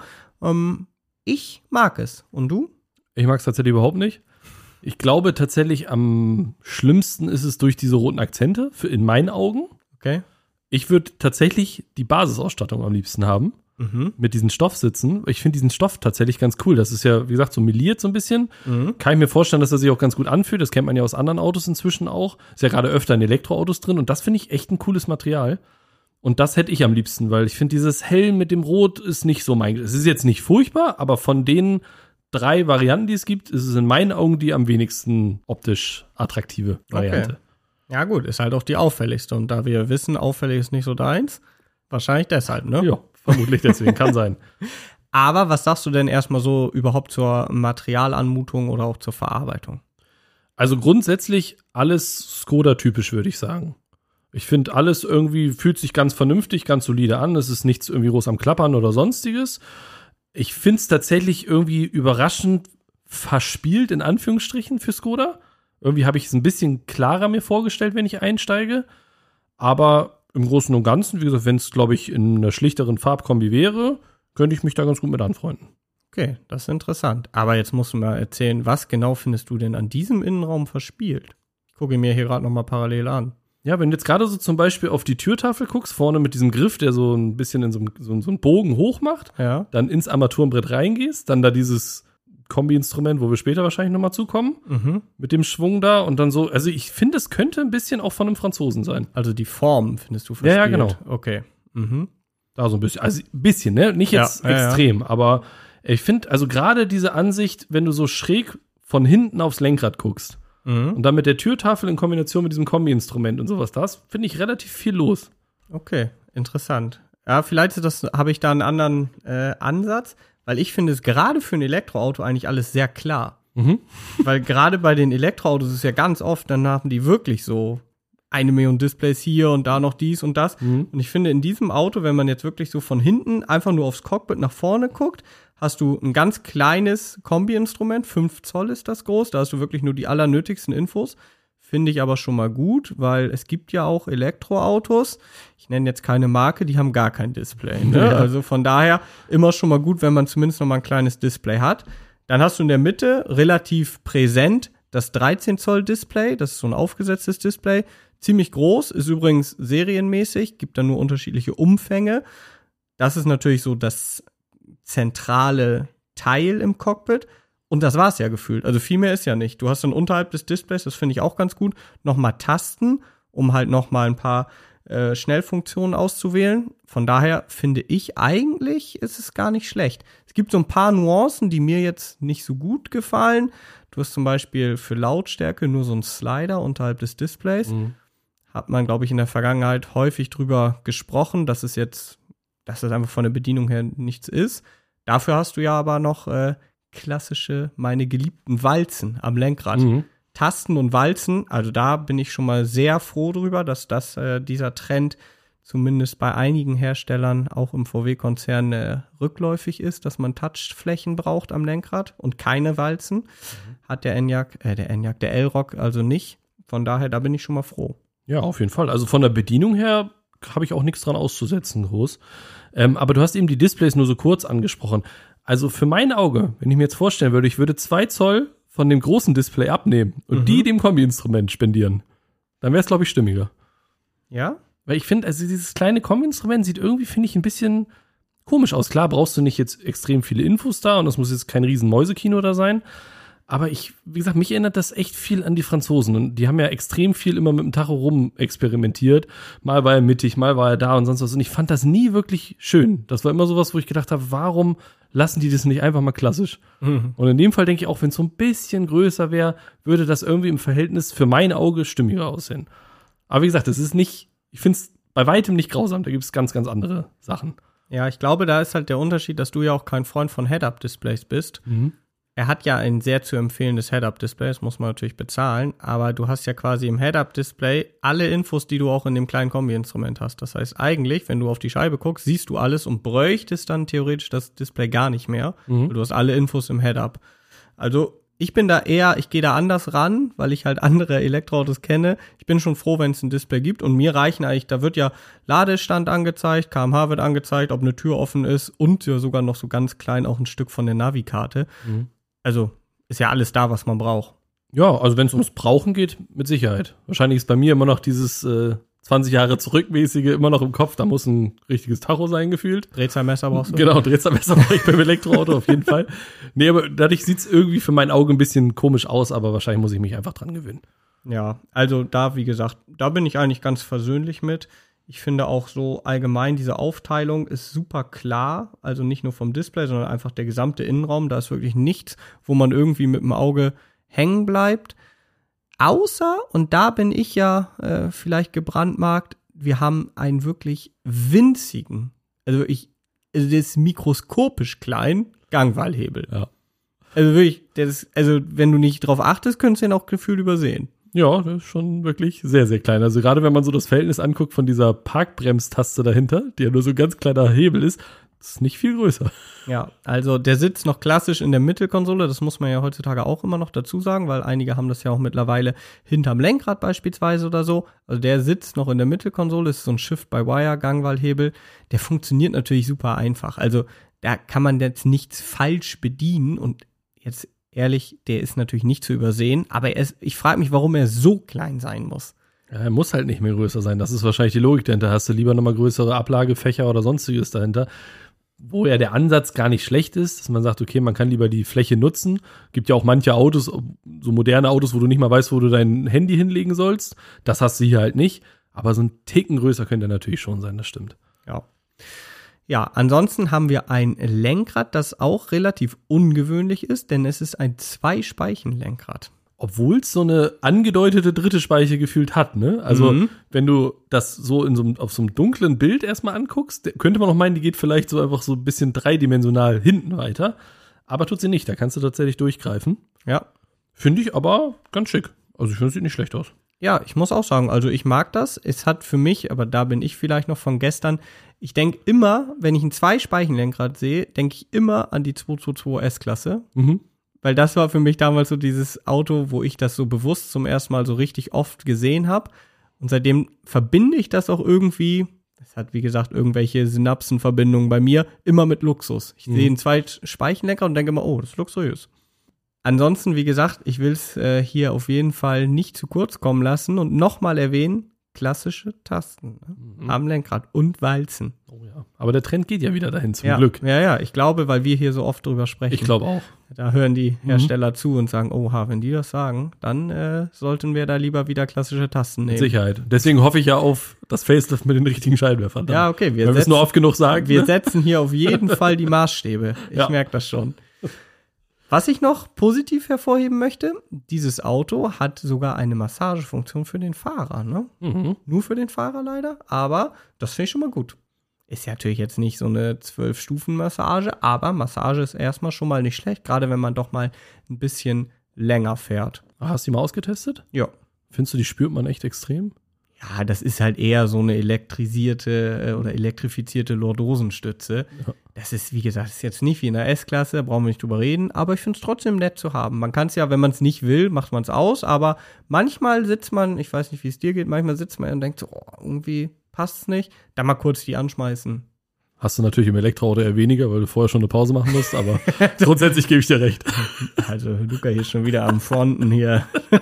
Ich mag es. Und du? Ich mag es tatsächlich überhaupt nicht. Ich glaube tatsächlich am schlimmsten ist es durch diese roten Akzente, in meinen Augen. Okay. Ich würde tatsächlich die Basisausstattung am liebsten haben. Mit diesen Stoffsitzen. Ich finde diesen Stoff tatsächlich ganz cool. Das ist ja, wie gesagt, so meliert so ein bisschen. Kann ich mir vorstellen, dass er sich auch ganz gut anfühlt. Das kennt man ja aus anderen Autos inzwischen auch. Ist ja gerade öfter in Elektroautos drin. Und das finde ich echt ein cooles Material. Und das hätte ich am liebsten, weil ich finde, dieses Hell mit dem Rot ist nicht so mein. Es ist jetzt nicht furchtbar, aber von den 3 Varianten, die es gibt, ist es in meinen Augen die am wenigsten optisch attraktive Variante. Okay. Ja gut, ist halt auch die auffälligste. Und da wir wissen, auffällig ist nicht so deins, wahrscheinlich deshalb, ne? Ja, vermutlich deswegen, kann sein. Aber was sagst du denn erstmal so überhaupt zur Materialanmutung oder auch zur Verarbeitung? Also grundsätzlich alles Skoda-typisch, würde ich sagen. Ich finde, alles irgendwie fühlt sich ganz vernünftig, ganz solide an. Es ist nichts irgendwie groß am Klappern oder sonstiges. Ich finde es tatsächlich irgendwie überraschend verspielt, in Anführungsstrichen, für Skoda. Irgendwie habe ich es ein bisschen klarer mir vorgestellt, wenn ich einsteige. Aber im Großen und Ganzen, wie gesagt, wenn es, glaube ich, in einer schlichteren Farbkombi wäre, könnte ich mich da ganz gut mit anfreunden. Okay, das ist interessant. Aber jetzt musst du mal erzählen, was genau findest du denn an diesem Innenraum verspielt? Ich gucke ihn mir hier gerade nochmal parallel an. Ja, wenn du jetzt gerade so zum Beispiel auf die Türtafel guckst, vorne mit diesem Griff, der so ein bisschen in so einen Bogen hoch macht, Ja. dann ins Armaturenbrett reingehst, dann da dieses Kombi-Instrument, wo wir später wahrscheinlich nochmal zukommen, mit dem Schwung da und dann so, also ich finde, es könnte ein bisschen auch von einem Franzosen sein. Also die Form findest du verspielt? Ja, genau. Okay. Da so ein bisschen, also ein bisschen, ne? Nicht jetzt extrem, aber ich finde, also gerade diese Ansicht, wenn du so schräg von hinten aufs Lenkrad guckst und dann mit der Türtafel in Kombination mit diesem Kombi-Instrument und sowas, das finde ich relativ viel los. Okay, interessant. Ja, vielleicht habe ich da einen anderen Ansatz, weil ich finde es gerade für ein Elektroauto eigentlich alles sehr klar. Weil gerade bei den Elektroautos ist ja ganz oft, dann haben die wirklich so 1 Million Displays hier und da noch dies und das. Und ich finde in diesem Auto, wenn man jetzt wirklich so von hinten einfach nur aufs Cockpit nach vorne guckt, hast du ein ganz kleines Kombi-Instrument, 5 Zoll ist das groß, da hast du wirklich nur die allernötigsten Infos. Finde ich aber schon mal gut, weil es gibt ja auch Elektroautos, ich nenne jetzt keine Marke, die haben gar kein Display. Ne? Ja. Also von daher immer schon mal gut, wenn man zumindest noch mal ein kleines Display hat. Dann hast du in der Mitte relativ präsent das 13 Zoll Display, das ist so ein aufgesetztes Display, ziemlich groß, ist übrigens serienmäßig, gibt dann nur unterschiedliche Umfänge. Das ist natürlich so das zentrale Teil im Cockpit. Und das war's ja gefühlt. Also viel mehr ist ja nicht. Du hast dann unterhalb des Displays, das finde ich auch ganz gut, nochmal Tasten, um halt nochmal ein paar Schnellfunktionen auszuwählen. Von daher finde ich eigentlich, ist es gar nicht schlecht. Es gibt so ein paar Nuancen, die mir jetzt nicht so gut gefallen. Du hast zum Beispiel für Lautstärke nur so einen Slider unterhalb des Displays. Hat man, glaube ich, in der Vergangenheit häufig drüber gesprochen, dass es einfach von der Bedienung her nichts ist. Dafür hast du ja aber noch klassische, meine geliebten Walzen am Lenkrad. Tasten und Walzen, also da bin ich schon mal sehr froh drüber, dass dieser Trend zumindest bei einigen Herstellern, auch im VW-Konzern, rückläufig ist, dass man Touchflächen braucht am Lenkrad und keine Walzen. Hat der Elrock also nicht. Von daher, da bin ich schon mal froh. Ja, auf jeden Fall. Also von der Bedienung her habe ich auch nichts dran auszusetzen, groß. Aber du hast eben die Displays nur so kurz angesprochen. Also für mein Auge, wenn ich mir jetzt vorstellen würde, ich würde 2 Zoll von dem großen Display abnehmen und die dem Kombi-Instrument spendieren, dann wäre es, glaube ich, stimmiger. Ja? Weil ich finde, also dieses kleine Kombi-Instrument sieht irgendwie, finde ich, ein bisschen komisch aus. Klar brauchst du nicht jetzt extrem viele Infos da und das muss jetzt kein riesen Mäusekino da sein. Aber wie gesagt, mich erinnert das echt viel an die Franzosen. Und die haben ja extrem viel immer mit dem Tacho rum experimentiert. Mal war er mittig, mal war er da und sonst was. Und ich fand das nie wirklich schön. Das war immer sowas, wo ich gedacht habe, warum lassen die das nicht einfach mal klassisch? Und in dem Fall denke ich auch, wenn es so ein bisschen größer wäre, würde das irgendwie im Verhältnis für mein Auge stimmiger aussehen. Aber wie gesagt, das ist nicht, ich finde es bei weitem nicht grausam. Da gibt es ganz, ganz andere Sachen. Ja, ich glaube, da ist halt der Unterschied, dass du ja auch kein Freund von Head-Up-Displays bist. Er hat ja ein sehr zu empfehlendes Head-Up-Display, das muss man natürlich bezahlen, aber du hast ja quasi im Head-Up-Display alle Infos, die du auch in dem kleinen Kombi-Instrument hast. Das heißt eigentlich, wenn du auf die Scheibe guckst, siehst du alles und bräuchtest dann theoretisch das Display gar nicht mehr. Weil du hast alle Infos im Head-Up. Also ich gehe da anders ran, weil ich halt andere Elektroautos kenne. Ich bin schon froh, wenn es ein Display gibt und mir reichen eigentlich, da wird ja Ladestand angezeigt, kmh wird angezeigt, ob eine Tür offen ist und ja sogar noch so ganz klein auch ein Stück von der Navikarte. Also ist ja alles da, was man braucht. Ja, also wenn es ums Brauchen geht, mit Sicherheit. Wahrscheinlich ist bei mir immer noch dieses 20 Jahre zurückmäßige immer noch im Kopf. Da muss ein richtiges Tacho sein, gefühlt. Drehzahlmesser brauchst du? Genau, Drehzahlmesser brauche ich beim Elektroauto auf jeden Fall. Nee, aber dadurch sieht es irgendwie für mein Auge ein bisschen komisch aus, aber wahrscheinlich muss ich mich einfach dran gewöhnen. Ja, also da, wie gesagt, da bin ich eigentlich ganz versöhnlich mit. Ich finde auch so allgemein, diese Aufteilung ist super klar. Also nicht nur vom Display, sondern einfach der gesamte Innenraum. Da ist wirklich nichts, wo man irgendwie mit dem Auge hängen bleibt. Außer, und da bin ich ja vielleicht gebrandmarkt, wir haben einen wirklich winzigen, also das ist mikroskopisch klein, Gangwallhebel. Ja. Also wirklich, wenn du nicht drauf achtest, könntest du den auch gefühlt übersehen. Ja, das ist schon wirklich sehr, sehr klein. Also gerade wenn man so das Verhältnis anguckt von dieser Parkbremstaste dahinter, die ja nur so ein ganz kleiner Hebel ist, Das ist nicht viel größer. Ja, also der sitzt noch klassisch in der Mittelkonsole, das muss man ja heutzutage auch immer noch dazu sagen, weil einige haben das ja auch mittlerweile hinterm Lenkrad beispielsweise oder so. Also der sitzt noch in der Mittelkonsole, ist so ein Shift-by-Wire-Gangwallhebel. Der funktioniert natürlich super einfach. Also da kann man jetzt nichts falsch bedienen und jetzt ehrlich, der ist natürlich nicht zu übersehen, aber ich frage mich, warum er so klein sein muss. Ja, er muss halt nicht mehr größer sein. Das ist wahrscheinlich die Logik dahinter. Hast du lieber nochmal größere Ablagefächer oder sonstiges dahinter? Wo ja der Ansatz gar nicht schlecht ist, dass man sagt, okay, man kann lieber die Fläche nutzen. Gibt ja auch manche Autos, so moderne Autos, wo du nicht mal weißt, wo du dein Handy hinlegen sollst. Das hast du hier halt nicht. Aber so ein Ticken größer könnte er natürlich schon sein, das stimmt. Ja. Ja, ansonsten haben wir ein Lenkrad, das auch relativ ungewöhnlich ist, denn es ist ein 2-Speichen-Lenkrad. Obwohl es so eine angedeutete dritte Speiche gefühlt hat, ne? Also, wenn du das so auf so einem dunklen Bild erstmal anguckst, könnte man auch meinen, die geht vielleicht so einfach so ein bisschen dreidimensional hinten weiter. Aber tut sie nicht, da kannst du tatsächlich durchgreifen. Ja. Finde ich aber ganz schick. Also, ich finde, es sieht nicht schlecht aus. Ja, ich muss auch sagen, also ich mag das. Es hat für mich, aber da bin ich vielleicht noch von gestern, ich denke immer, wenn ich ein 2-Speichen-Lenkrad sehe, denke ich immer an die 222 S-Klasse. Weil das war für mich damals so dieses Auto, wo ich das so bewusst zum ersten Mal so richtig oft gesehen habe. Und seitdem verbinde ich das auch irgendwie, das hat wie gesagt irgendwelche Synapsenverbindungen bei mir, immer mit Luxus. Ich sehe ein 2-Speichen-Lenkrad und denke immer, oh, das ist luxuriös. Ansonsten, wie gesagt, ich will es hier auf jeden Fall nicht zu kurz kommen lassen und nochmal erwähnen, klassische Tasten am Lenkrad und Walzen. Oh ja. Aber der Trend geht ja wieder dahin, zum Glück. Ja, ich glaube, weil wir hier so oft drüber sprechen. Ich glaube auch. Da hören die Hersteller zu und sagen, oha, wenn die das sagen, dann sollten wir da lieber wieder klassische Tasten nehmen. Mit Sicherheit. Deswegen hoffe ich ja auf das Facelift mit den richtigen Scheinwerfern. Ja, okay. Wir müssen nur oft genug sagen. Wir setzen hier auf jeden Fall die Maßstäbe. Ich merke das schon. Was ich noch positiv hervorheben möchte, dieses Auto hat sogar eine Massagefunktion für den Fahrer, ne? Nur für den Fahrer leider, aber das finde ich schon mal gut. Ist ja natürlich jetzt nicht so eine 12-Stufen-Massage, aber Massage ist erstmal schon mal nicht schlecht, gerade wenn man doch mal ein bisschen länger fährt. Hast du die mal ausgetestet? Ja. Findest du, die spürt man echt extrem? Ja, das ist halt eher so eine elektrisierte oder elektrifizierte Lordosenstütze. Ja. Das ist, wie gesagt, ist jetzt nicht wie in der S-Klasse, da brauchen wir nicht drüber reden, aber ich finde es trotzdem nett zu haben. Man kann es ja, wenn man es nicht will, macht man es aus, aber manchmal sitzt man, ich weiß nicht, wie es dir geht, manchmal sitzt man und denkt so, oh, irgendwie passt es nicht, dann mal kurz die anschmeißen. Hast du natürlich im Elektroauto eher weniger, weil du vorher schon eine Pause machen musst, aber grundsätzlich gebe ich dir recht. Also Luca hier schon wieder am Fronten hier.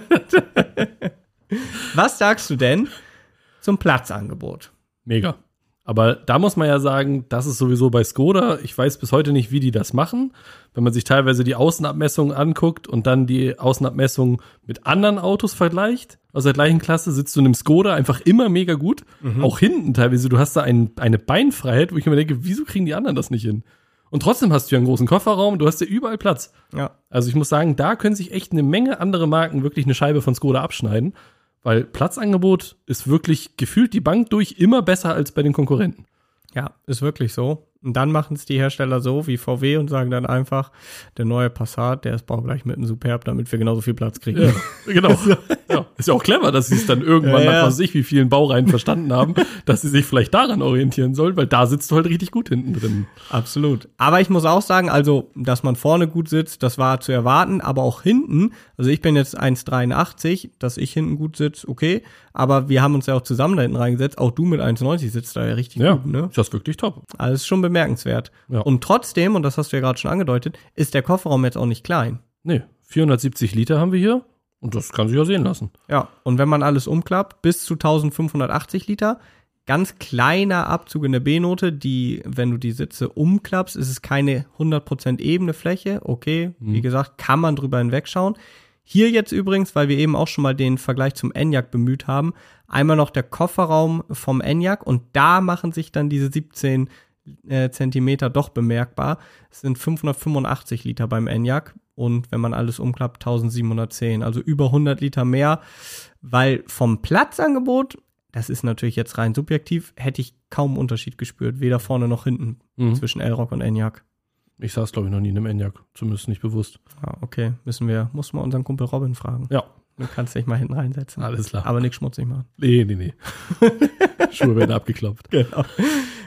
Was sagst du denn zum Platzangebot? Mega. Aber da muss man ja sagen, das ist sowieso bei Skoda. Ich weiß bis heute nicht, wie die das machen. Wenn man sich teilweise die Außenabmessungen anguckt und dann die Außenabmessungen mit anderen Autos vergleicht, aus der gleichen Klasse, sitzt du in einem Skoda einfach immer mega gut. Auch hinten teilweise. Du hast da eine Beinfreiheit, wo ich mir denke, wieso kriegen die anderen das nicht hin? Und trotzdem hast du ja einen großen Kofferraum, du hast ja überall Platz. Ja. Also ich muss sagen, da können sich echt eine Menge andere Marken wirklich eine Scheibe von Skoda abschneiden. Weil Platzangebot ist wirklich gefühlt die Bank durch immer besser als bei den Konkurrenten. Ja, ist wirklich so. Und dann machen es die Hersteller so wie VW und sagen dann einfach, der neue Passat, der ist baugleich mit einem Superb, damit wir genauso viel Platz kriegen. Ja, genau. Ja. Ist ja auch clever, dass sie es dann irgendwann nach was weiß ich wie vielen Baureihen verstanden haben, dass sie sich vielleicht daran orientieren sollen, weil da sitzt du halt richtig gut hinten drin. Absolut. Aber ich muss auch sagen, also, dass man vorne gut sitzt, das war zu erwarten, aber auch hinten, also ich bin jetzt 1,83, dass ich hinten gut sitze, okay, aber wir haben uns ja auch zusammen da hinten reingesetzt, auch du mit 1,90 sitzt da ja richtig gut, ne? Das ist wirklich top. Also ist schon bemerkenswert. Ja. Und trotzdem, und das hast du ja gerade schon angedeutet, ist der Kofferraum jetzt auch nicht klein. Nee, 470 Liter haben wir hier und das kann sich ja sehen lassen. Ja, und wenn man alles umklappt, bis zu 1580 Liter, ganz kleiner Abzug in der B-Note, die, wenn du die Sitze umklappst, ist es keine 100% ebene Fläche, okay, wie gesagt, kann man drüber hinwegschauen. Hier jetzt übrigens, weil wir eben auch schon mal den Vergleich zum Enyaq bemüht haben, einmal noch der Kofferraum vom Enyaq und da machen sich dann diese 17 Zentimeter doch bemerkbar. Es sind 585 Liter beim Enyaq und wenn man alles umklappt, 1710, also über 100 Liter mehr, weil vom Platzangebot, das ist natürlich jetzt rein subjektiv, hätte ich kaum Unterschied gespürt, weder vorne noch hinten zwischen Elroq und Enyaq. Ich saß, glaube ich, noch nie in einem Enyaq, zumindest nicht bewusst. Ah, okay, muss man unseren Kumpel Robin fragen. Ja. Du kannst dich mal hinten reinsetzen. Alles klar. Aber nichts schmutzig machen. Nee. Schuhe werden abgeklopft. Genau.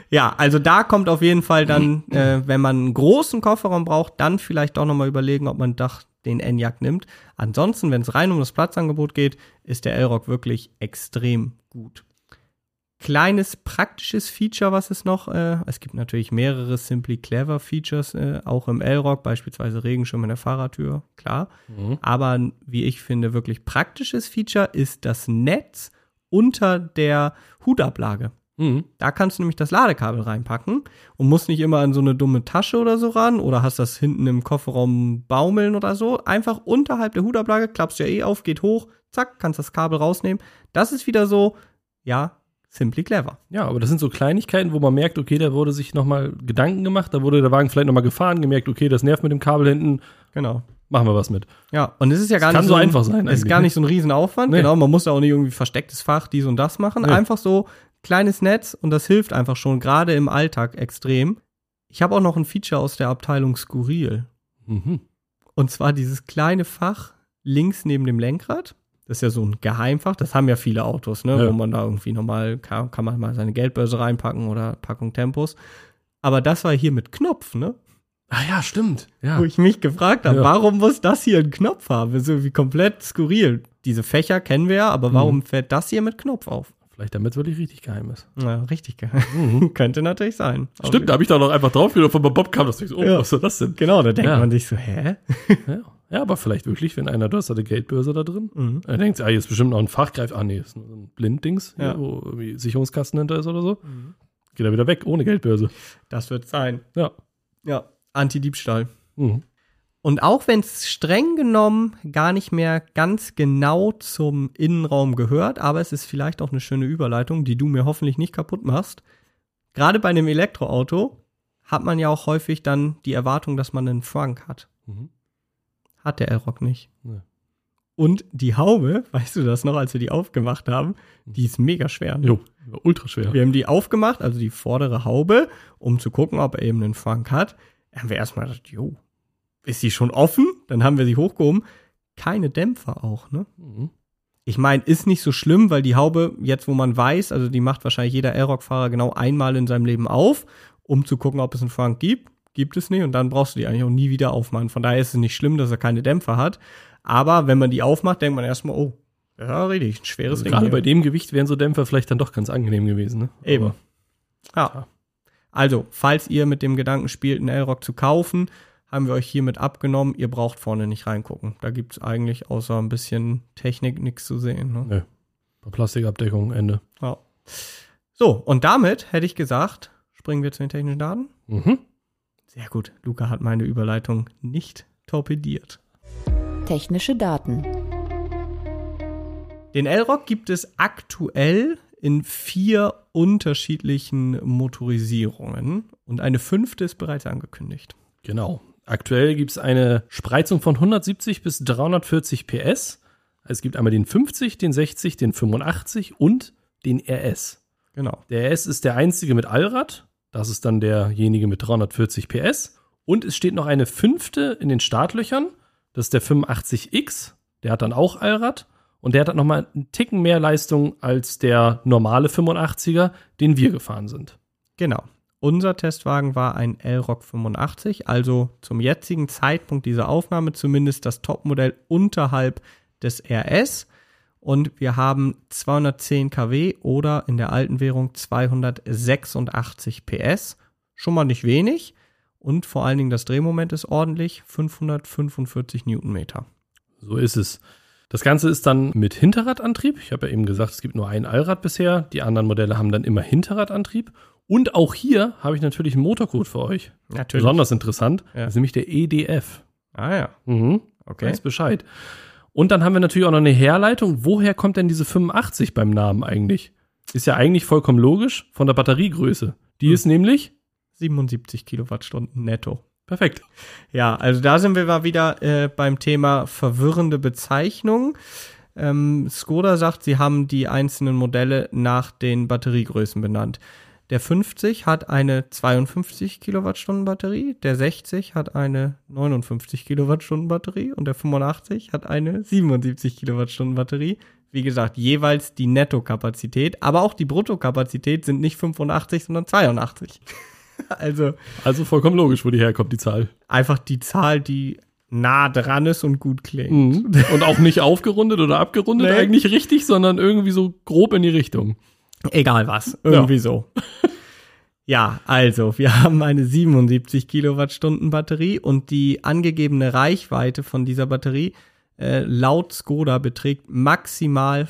Ja, also da kommt auf jeden Fall dann, wenn man einen großen Kofferraum braucht, dann vielleicht doch nochmal überlegen, ob man doch den Enyaq nimmt. Ansonsten, wenn es rein um das Platzangebot geht, ist der Elroq wirklich extrem gut. Kleines praktisches Feature, was es noch, es gibt natürlich mehrere Simply Clever Features, auch im Elroq, beispielsweise Regenschirm in der Fahrertür, klar. Aber wie ich finde, wirklich praktisches Feature ist das Netz unter der Hutablage. Da kannst du nämlich das Ladekabel reinpacken und musst nicht immer an so eine dumme Tasche oder so ran oder hast das hinten im Kofferraum baumeln oder so. Einfach unterhalb der Hutablage, klappst ja auf, geht hoch, zack, kannst das Kabel rausnehmen. Das ist wieder so, ja, simply clever. Ja, aber das sind so Kleinigkeiten, wo man merkt, okay, da wurde sich nochmal Gedanken gemacht, da wurde der Wagen vielleicht nochmal gefahren, gemerkt, okay, das nervt mit dem Kabel hinten. Genau. Machen wir was mit. Ja, und es ist ja gar nicht so einfach sein. Es ist gar nicht so ein Riesenaufwand. Nee. Genau, man muss ja auch nicht irgendwie verstecktes Fach, dies und das machen. Nee. Einfach so kleines Netz und das hilft einfach schon, gerade im Alltag extrem. Ich habe auch noch ein Feature aus der Abteilung Skurril. Und zwar dieses kleine Fach links neben dem Lenkrad. Das ist ja so ein Geheimfach. Das haben ja viele Autos, ne? Ja. Wo man da irgendwie normal kann man mal seine Geldbörse reinpacken oder Packung Tempos. Aber das war hier mit Knopf, ne? Ah ja, stimmt. Ja. Wo ich mich gefragt habe, Ja. warum muss das hier einen Knopf haben? Das ist irgendwie komplett skurril. Diese Fächer kennen wir ja, aber warum fällt das hier mit Knopf auf? Vielleicht damit es wirklich richtig geheim ist. Ja, richtig geil. Könnte natürlich sein. Stimmt, da habe ich da noch einfach drauf und von Bob kam das. Ich so, oh, Ja. was soll das denn? Genau, da denkt Ja. man sich so, hä? Ja, aber vielleicht wirklich, wenn einer, du hast da eine Geldbörse da drin, er denkt, hier ist bestimmt noch ein Fachgreif. Ah, nee, ist nur so ein Blinddings, hier, Ja. wo irgendwie Sicherungskasten hinter ist oder so. Geht er wieder weg, ohne Geldbörse. Das wird sein. Ja. Ja, Anti-Diebstahl. Mhm. Und auch wenn es streng genommen gar nicht mehr ganz genau zum Innenraum gehört, aber es ist vielleicht auch eine schöne Überleitung, die du mir hoffentlich nicht kaputt machst. Gerade bei einem Elektroauto hat man ja auch häufig dann die Erwartung, dass man einen Frunk hat. Hat der Elroq nicht. Nee. Und die Haube, weißt du das noch, als wir die aufgemacht haben, die ist mega schwer. Ne? Jo, ultra schwer. Wir haben die aufgemacht, also die vordere Haube, um zu gucken, ob er eben einen Frunk hat. Da haben wir erstmal gedacht, jo, ist die schon offen? Dann haben wir sie hochgehoben. Keine Dämpfer auch, ne? Ich meine, ist nicht so schlimm, weil die Haube, jetzt wo man weiß, also die macht wahrscheinlich jeder Elroq-Fahrer genau einmal in seinem Leben auf, um zu gucken, ob es einen Frunk gibt. Gibt es nicht und dann brauchst du die eigentlich auch nie wieder aufmachen. Von daher ist es nicht schlimm, dass er keine Dämpfer hat. Aber wenn man die aufmacht, denkt man erstmal, oh, ja, richtig, ein schweres Ding. Gerade hier. bei dem Gewicht wären so Dämpfer vielleicht dann doch ganz angenehm gewesen. Ne? Eben. Aber, Ja. Also, falls ihr mit dem Gedanken spielt, einen Elroq zu kaufen, haben wir euch hiermit abgenommen. Ihr braucht vorne nicht reingucken. Da gibt es eigentlich außer ein bisschen Technik nichts zu sehen. Ne? Nö. Bei Plastikabdeckung, Ende. Ja. So, und damit hätte ich gesagt, springen wir zu den technischen Daten. Sehr gut. Luca hat meine Überleitung nicht torpediert. Technische Daten. Den Elroq gibt es aktuell in 4 unterschiedlichen Motorisierungen und eine 5. ist bereits angekündigt. Genau. Aktuell gibt es eine Spreizung von 170 bis 340 PS. Es gibt einmal den 50, den 60, den 85 und den RS. Genau. Der RS ist der einzige mit Allrad. Das ist dann derjenige mit 340 PS. Und es steht noch eine 5. in den Startlöchern. Das ist der 85X. Der hat dann auch Allrad. Und der hat dann nochmal einen Ticken mehr Leistung als der normale 85er, den wir gefahren sind. Genau. Unser Testwagen war ein Elroq 85, also zum jetzigen Zeitpunkt dieser Aufnahme zumindest das Topmodell unterhalb des RS. Und wir haben 210 kW oder in der alten Währung 286 PS. Schon mal nicht wenig. Und vor allen Dingen das Drehmoment ist ordentlich, 545 Newtonmeter. So ist es. Das Ganze ist dann mit Hinterradantrieb. Ich habe ja eben gesagt, es gibt nur ein Allrad bisher. Die anderen Modelle haben dann immer Hinterradantrieb. Und auch hier habe ich natürlich einen Motorcode für euch. Natürlich. Besonders interessant. Ja. Das ist nämlich der EDF. Ah ja, okay. Weiß Bescheid. Und dann haben wir natürlich auch noch eine Herleitung. Woher kommt denn diese 85 beim Namen eigentlich? Ist ja eigentlich vollkommen logisch von der Batteriegröße. Die ist nämlich 77 Kilowattstunden netto. perfekt. Ja, also da sind wir mal wieder beim Thema verwirrende Bezeichnung. Skoda sagt, sie haben die einzelnen Modelle nach den Batteriegrößen benannt. Der 50 hat eine 52 Kilowattstunden Batterie, der 60 hat eine 59 Kilowattstunden Batterie und der 85 hat eine 77 Kilowattstunden Batterie. wie gesagt, jeweils die Nettokapazität, aber auch die Bruttokapazität sind nicht 85, sondern 82. Also vollkommen logisch, wo die herkommt, die Zahl. einfach die Zahl, die nah dran ist und gut klingt. Und auch nicht aufgerundet oder abgerundet eigentlich richtig, sondern irgendwie so grob in die Richtung. Egal was, irgendwie so. Ja, also, wir haben eine 77 Kilowattstunden Batterie und die angegebene Reichweite von dieser Batterie laut Skoda beträgt maximal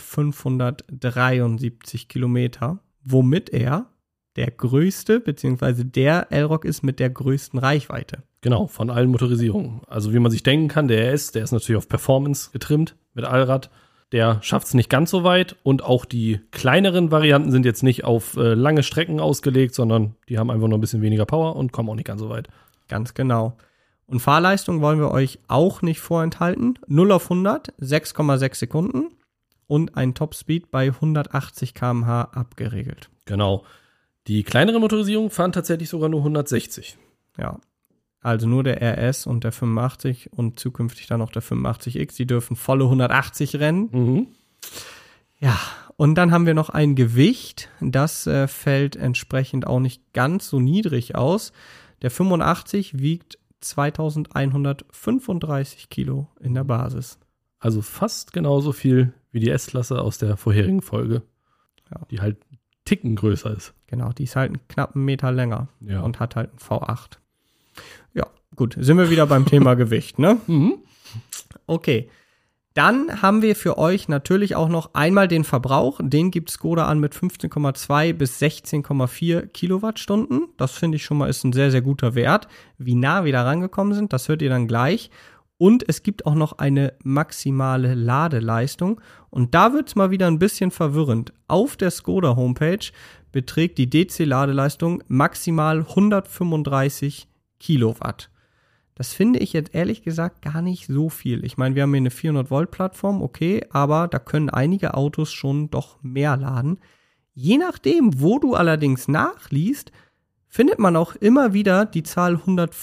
573 Kilometer, womit er der größte, beziehungsweise der Elroq ist mit der größten Reichweite. Genau, von allen Motorisierungen. Also wie man sich denken kann, der ist natürlich auf Performance getrimmt mit Allrad. Der schafft es nicht ganz so weit und auch die kleineren Varianten sind jetzt nicht auf lange Strecken ausgelegt, sondern die haben einfach nur ein bisschen weniger Power und kommen auch nicht ganz so weit. Ganz genau. Und Fahrleistung wollen wir euch auch nicht vorenthalten. 0 auf 100, 6,6 Sekunden und ein Topspeed bei 180 km/h abgeregelt. Genau. Die kleineren Motorisierungen fahren tatsächlich sogar nur 160. Ja, also nur der RS und der 85 und zukünftig dann auch der 85X. Die dürfen volle 180 rennen. Ja, und dann haben wir noch ein Gewicht. Das fällt entsprechend auch nicht ganz so niedrig aus. Der 85 wiegt 2135 Kilo in der Basis. Also fast genauso viel wie die S-Klasse aus der vorherigen Folge. Ja. Die halt Ticken größer ist. Genau, die ist halt einen knappen Meter länger Ja. und hat halt einen V8. Ja, gut, sind wir wieder beim Thema Gewicht, ne? Okay, dann haben wir für euch natürlich auch noch einmal den Verbrauch. Den gibt Skoda an mit 15,2 bis 16,4 Kilowattstunden. Das finde ich schon mal ist ein sehr, sehr guter Wert. Wie nah wir da rangekommen sind, das hört ihr dann gleich. Und es gibt auch noch eine maximale Ladeleistung. Und da wird es mal wieder ein bisschen verwirrend. Auf der Skoda-Homepage beträgt die DC-Ladeleistung maximal 135 Kilowatt. Das finde ich jetzt ehrlich gesagt gar nicht so viel. Ich meine, wir haben hier eine 400-Volt-Plattform, okay, aber da können einige Autos schon doch mehr laden. Je nachdem, wo du allerdings nachliest, findet man auch immer wieder die Zahl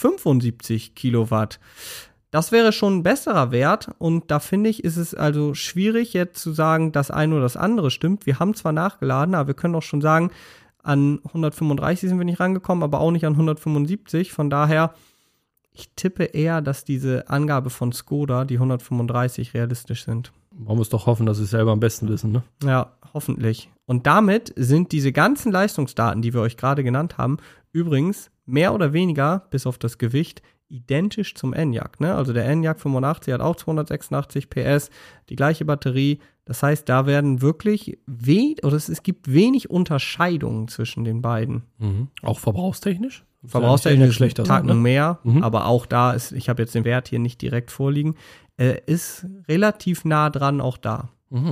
175 Kilowatt. Das wäre schon ein besserer Wert und da finde ich, ist es also schwierig jetzt zu sagen, das eine oder das andere stimmt. Wir haben zwar nachgeladen, aber wir können auch schon sagen, an 135 sind wir nicht rangekommen, aber auch nicht an 175. Von daher, ich tippe eher, dass diese Angabe von Skoda, die 135, realistisch sind. Man muss doch hoffen, dass sie es selber am besten wissen, ne? Ja, hoffentlich. Und damit sind diese ganzen Leistungsdaten, die wir euch gerade genannt haben, übrigens mehr oder weniger, bis auf das Gewicht, identisch zum Enyaq, ne? Also der Enyaq 85 hat auch 286 PS, die gleiche Batterie. Das heißt, da werden wirklich es gibt wenig Unterscheidungen zwischen den beiden. Auch verbrauchstechnisch? Verbrauchstechnisch schlechter Tacken sein, ne? mehr, aber auch da ist, ich habe jetzt den Wert hier nicht direkt vorliegen, ist relativ nah dran auch da.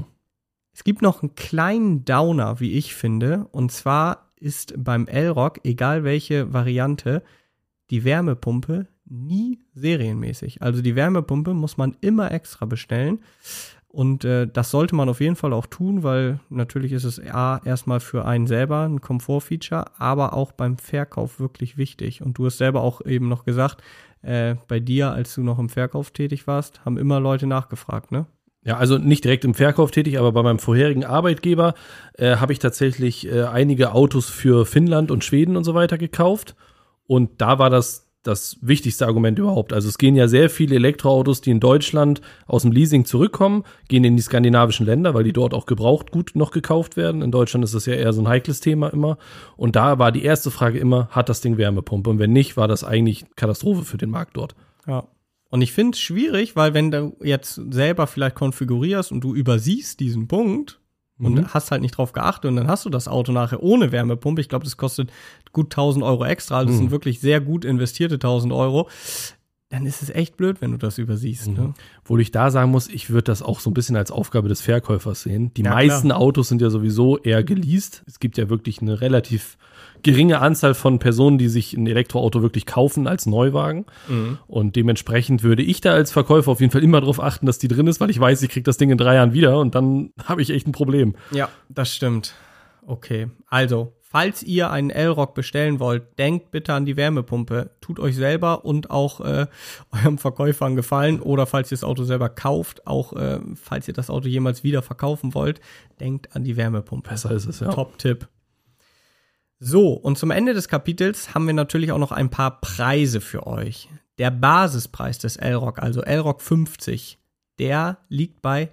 Es gibt noch einen kleinen Downer, wie ich finde, und zwar ist beim Elroq, egal welche Variante, die Wärmepumpe nie serienmäßig. Also die Wärmepumpe muss man immer extra bestellen und das sollte man auf jeden Fall auch tun, weil natürlich ist es erstmal für einen selber ein Komfortfeature, aber auch beim Verkauf wirklich wichtig. Und du hast selber auch eben noch gesagt, bei dir, als du noch im Verkauf tätig warst, haben immer Leute nachgefragt, ne? Ja, also nicht direkt im Verkauf tätig, aber bei meinem vorherigen Arbeitgeber habe ich tatsächlich einige Autos für Finnland und Schweden und so weiter gekauft. Und da war das wichtigste Argument überhaupt. Also es gehen ja sehr viele Elektroautos, die in Deutschland aus dem Leasing zurückkommen, gehen in die skandinavischen Länder, weil die dort auch gebraucht gut noch gekauft werden. In Deutschland ist das ja eher so ein heikles Thema immer. Und da war die erste Frage immer, hat das Ding Wärmepumpe? Und wenn nicht, war das eigentlich Katastrophe für den Markt dort. Ja. Und ich finde es schwierig, weil wenn du jetzt selber vielleicht konfigurierst und du übersiehst diesen Punkt und hast halt nicht drauf geachtet und dann hast du das Auto nachher ohne Wärmepumpe. Ich glaube, das kostet gut 1.000 Euro extra. Also das sind wirklich sehr gut investierte 1.000 Euro. Dann ist es echt blöd, wenn du das übersiehst. Ne? Obwohl ich da sagen muss, ich würde das auch so ein bisschen als Aufgabe des Verkäufers sehen. Die Ja, meisten klar. Autos sind ja sowieso eher geleast. Es gibt ja wirklich eine relativ geringe Anzahl von Personen, die sich ein Elektroauto wirklich kaufen als Neuwagen. Und dementsprechend würde ich da als Verkäufer auf jeden Fall immer darauf achten, dass die drin ist, weil ich weiß, ich kriege das Ding in 3 Jahren wieder und dann habe ich echt ein Problem. Ja, das stimmt. Okay, also falls ihr einen Elrock bestellen wollt, denkt bitte an die Wärmepumpe. Tut euch selber und auch eurem Verkäufer einen Gefallen. Oder falls ihr das Auto selber kauft, auch falls ihr das Auto jemals wieder verkaufen wollt, denkt an die Wärmepumpe. Besser ist es, ja. Top-Tipp. So, und zum Ende des Kapitels haben wir natürlich auch noch ein paar Preise für euch. Der Basispreis des Elrock, also Elrock 50, der liegt bei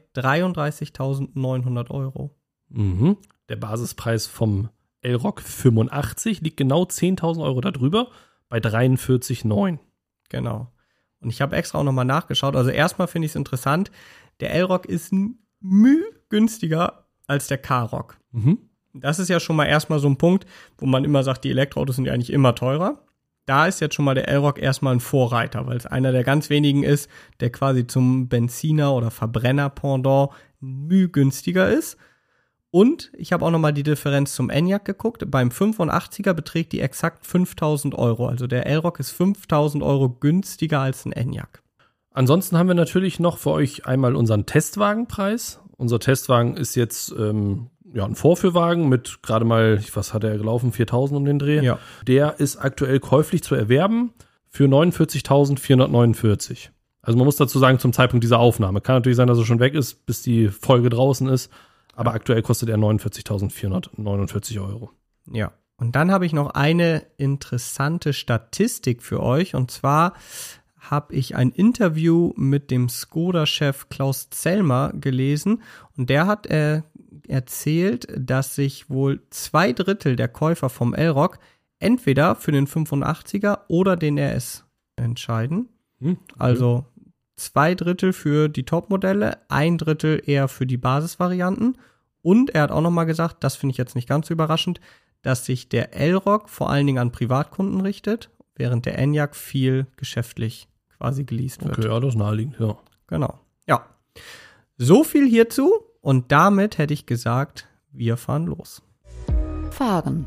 33.900 €. Mhm. Der Basispreis vom Elrock 85 liegt genau 10.000 € darüber, bei 43,9. Genau. Und ich habe extra auch nochmal nachgeschaut. Also erstmal finde ich es interessant, der Elrock ist ein Mühe günstiger als der Karoq. Mhm. Das ist ja schon mal erstmal so ein Punkt, wo man immer sagt, die Elektroautos sind ja eigentlich immer teurer. Da ist jetzt schon mal der Elrock erstmal ein Vorreiter, weil es einer der ganz wenigen ist, der quasi zum Benziner- oder Verbrenner-Pendant Mühe günstiger ist. Und ich habe auch nochmal die Differenz zum Enyaq geguckt. Beim 85er beträgt die exakt 5.000 €. Also der Elrock ist 5.000 € günstiger als ein Enyaq. Ansonsten haben wir natürlich noch für euch einmal unseren Testwagenpreis. Unser Testwagen ist jetzt ein Vorführwagen mit gerade mal, was hat er gelaufen, 4.000 um den Dreh. Ja. Der ist aktuell käuflich zu erwerben für 49.449. Also man muss dazu sagen, zum Zeitpunkt dieser Aufnahme. Kann natürlich sein, dass er schon weg ist, bis die Folge draußen ist. Aber aktuell kostet er 49.449 €. Ja. Und dann habe ich noch eine interessante Statistik für euch. Und zwar habe ich ein Interview mit dem Skoda-Chef Klaus Zellmer gelesen. Und der hat erzählt, dass sich wohl 2/3 der Käufer vom Elrock entweder für den 85er oder den RS entscheiden. Okay. Also 2/3 für die Topmodelle, 1/3 eher für die Basisvarianten. Und er hat auch nochmal gesagt, das finde ich jetzt nicht ganz so überraschend, dass sich der Elrock vor allen Dingen an Privatkunden richtet, während der Enyaq viel geschäftlich quasi geleast wird. Okay, ja, das ist naheliegend, ja. Genau. Ja. So viel hierzu. Und damit hätte ich gesagt, wir fahren los. Fahren.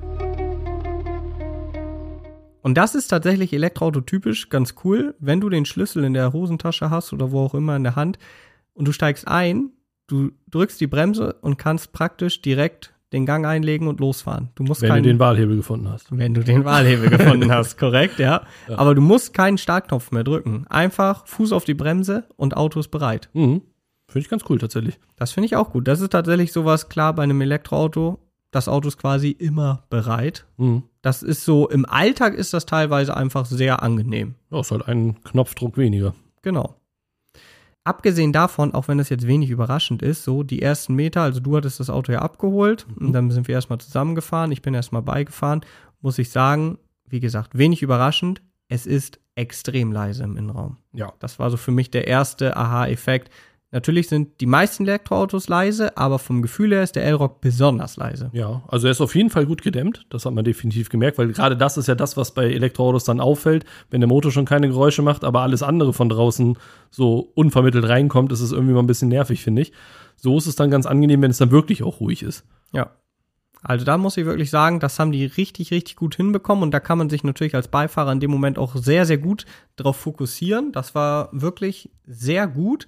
Und das ist tatsächlich elektroautotypisch ganz cool, wenn du den Schlüssel in der Hosentasche hast oder wo auch immer in der Hand und du steigst ein, du drückst die Bremse und kannst praktisch direkt den Gang einlegen und losfahren. Du musst Wenn du den Wahlhebel gefunden hast. Wenn du den Wahlhebel gefunden hast, korrekt, ja. Aber du musst keinen Startknopf mehr drücken. Einfach Fuß auf die Bremse und Auto ist bereit. Mhm. Finde ich ganz cool tatsächlich. Das finde ich auch gut. Das ist tatsächlich sowas, klar, bei einem Elektroauto, das Auto ist quasi immer bereit. Mhm. Das ist so, im Alltag ist das teilweise einfach sehr angenehm. Ja, ist halt ein Knopfdruck weniger. Genau. Abgesehen davon, auch wenn das jetzt wenig überraschend ist, so die ersten Meter, also du hattest das Auto ja abgeholt und dann sind wir erstmal zusammengefahren, ich bin erstmal beigefahren, muss ich sagen, wie gesagt, wenig überraschend, es ist extrem leise im Innenraum. Ja. Das war so für mich der erste Aha-Effekt. Natürlich sind die meisten Elektroautos leise, aber vom Gefühl her ist der Elrock besonders leise. Ja, also er ist auf jeden Fall gut gedämmt. Das hat man definitiv gemerkt, weil gerade das ist ja das, was bei Elektroautos dann auffällt. Wenn der Motor schon keine Geräusche macht, aber alles andere von draußen so unvermittelt reinkommt, ist es irgendwie mal ein bisschen nervig, finde ich. So ist es dann ganz angenehm, wenn es dann wirklich auch ruhig ist. Ja. Also da muss ich wirklich sagen, das haben die richtig, richtig gut hinbekommen und da kann man sich natürlich als Beifahrer in dem Moment auch sehr, sehr gut drauf fokussieren. Das war wirklich sehr gut.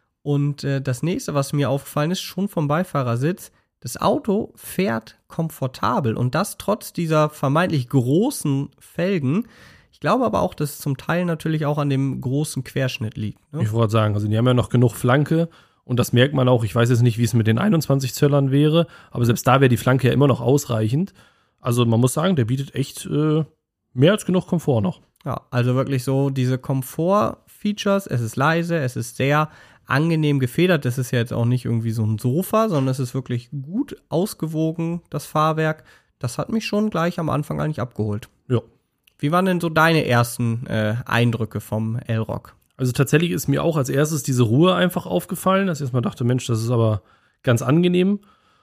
Und das nächste, was mir aufgefallen ist, schon vom Beifahrersitz, das Auto fährt komfortabel und das trotz dieser vermeintlich großen Felgen. Ich glaube aber auch, dass es zum Teil natürlich auch an dem großen Querschnitt liegt. Ne? Ich wollte sagen, also die haben ja noch genug Flanke und das merkt man auch. Ich weiß jetzt nicht, wie es mit den 21 Zöllern wäre, aber selbst da wäre die Flanke ja immer noch ausreichend. Also man muss sagen, der bietet echt mehr als genug Komfort noch. Ja, also wirklich so diese Komfort-Features, es ist leise, es ist sehr angenehm gefedert. Das ist ja jetzt auch nicht irgendwie so ein Sofa, sondern es ist wirklich gut ausgewogen, das Fahrwerk. Das hat mich schon gleich am Anfang eigentlich abgeholt. Ja. Wie waren denn so deine ersten Eindrücke vom Elrock? Also tatsächlich ist mir auch als erstes diese Ruhe einfach aufgefallen, dass ich erstmal dachte, Mensch, das ist aber ganz angenehm.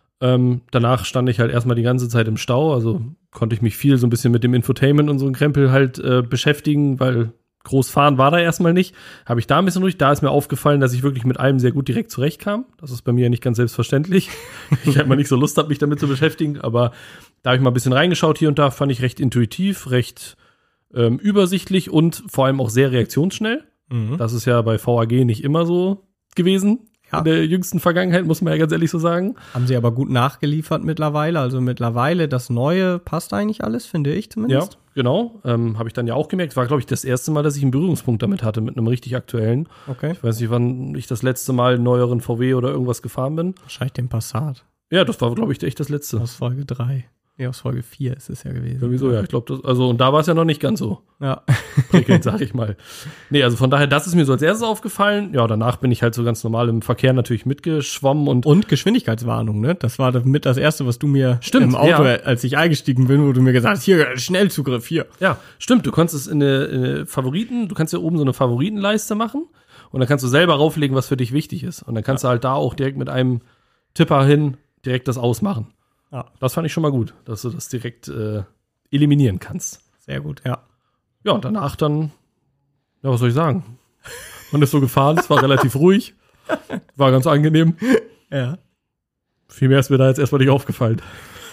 Danach stand ich halt erstmal die ganze Zeit im Stau, also konnte ich mich viel so ein bisschen mit dem Infotainment und so einem Krempel halt beschäftigen, weil groß fahren war da erstmal nicht. Habe ich da ein bisschen durch. Da ist mir aufgefallen, dass ich wirklich mit allem sehr gut direkt zurechtkam. Das ist bei mir ja nicht ganz selbstverständlich. Ich habe mal nicht so Lust gehabt, mich damit zu beschäftigen, aber da habe ich mal ein bisschen reingeschaut hier und da, fand ich recht intuitiv, recht übersichtlich und vor allem auch sehr reaktionsschnell. Mhm. Das ist ja bei VAG nicht immer so gewesen. in der jüngsten Vergangenheit, muss man ja ganz ehrlich so sagen. Haben sie aber gut nachgeliefert mittlerweile. Also mittlerweile das Neue passt eigentlich alles, finde ich zumindest. Ja, genau. Habe ich dann ja auch gemerkt. War, glaube ich, das erste Mal, dass ich einen Berührungspunkt damit hatte, mit einem richtig aktuellen. Okay. Ich weiß nicht, wann ich das letzte Mal einen neueren VW oder irgendwas gefahren bin. Wahrscheinlich den Passat. Ja, das war, glaube ich, echt das letzte. Aus Folge 3. Nee, aus Folge 4 ist es ja gewesen. Sowieso, ja. Ich glaube, und da war es ja noch nicht ganz so Ja. prickelnd, sag ich mal. Nee, also von daher, das ist mir so als erstes aufgefallen. Ja, danach bin ich halt so ganz normal im Verkehr natürlich mitgeschwommen und Geschwindigkeitswarnung, ne? Das war mit das Erste, was du mir Stimmt, im Auto, ja. als ich eingestiegen bin, wo du mir gesagt hast, hier, Schnellzugriff, hier. ja, stimmt, du kannst es in eine Favoriten, du kannst ja oben so eine Favoritenleiste machen und dann kannst du selber rauflegen, was für dich wichtig ist. Und dann kannst du halt da auch direkt mit einem Tipper hin direkt das ausmachen. Ja. Das fand ich schon mal gut, dass du das direkt eliminieren kannst. Sehr gut, ja. Ja, und danach dann, ja, was soll ich sagen? Man ist so gefahren, es war relativ ruhig, war ganz angenehm. Ja. Viel mehr ist mir da jetzt erstmal nicht aufgefallen.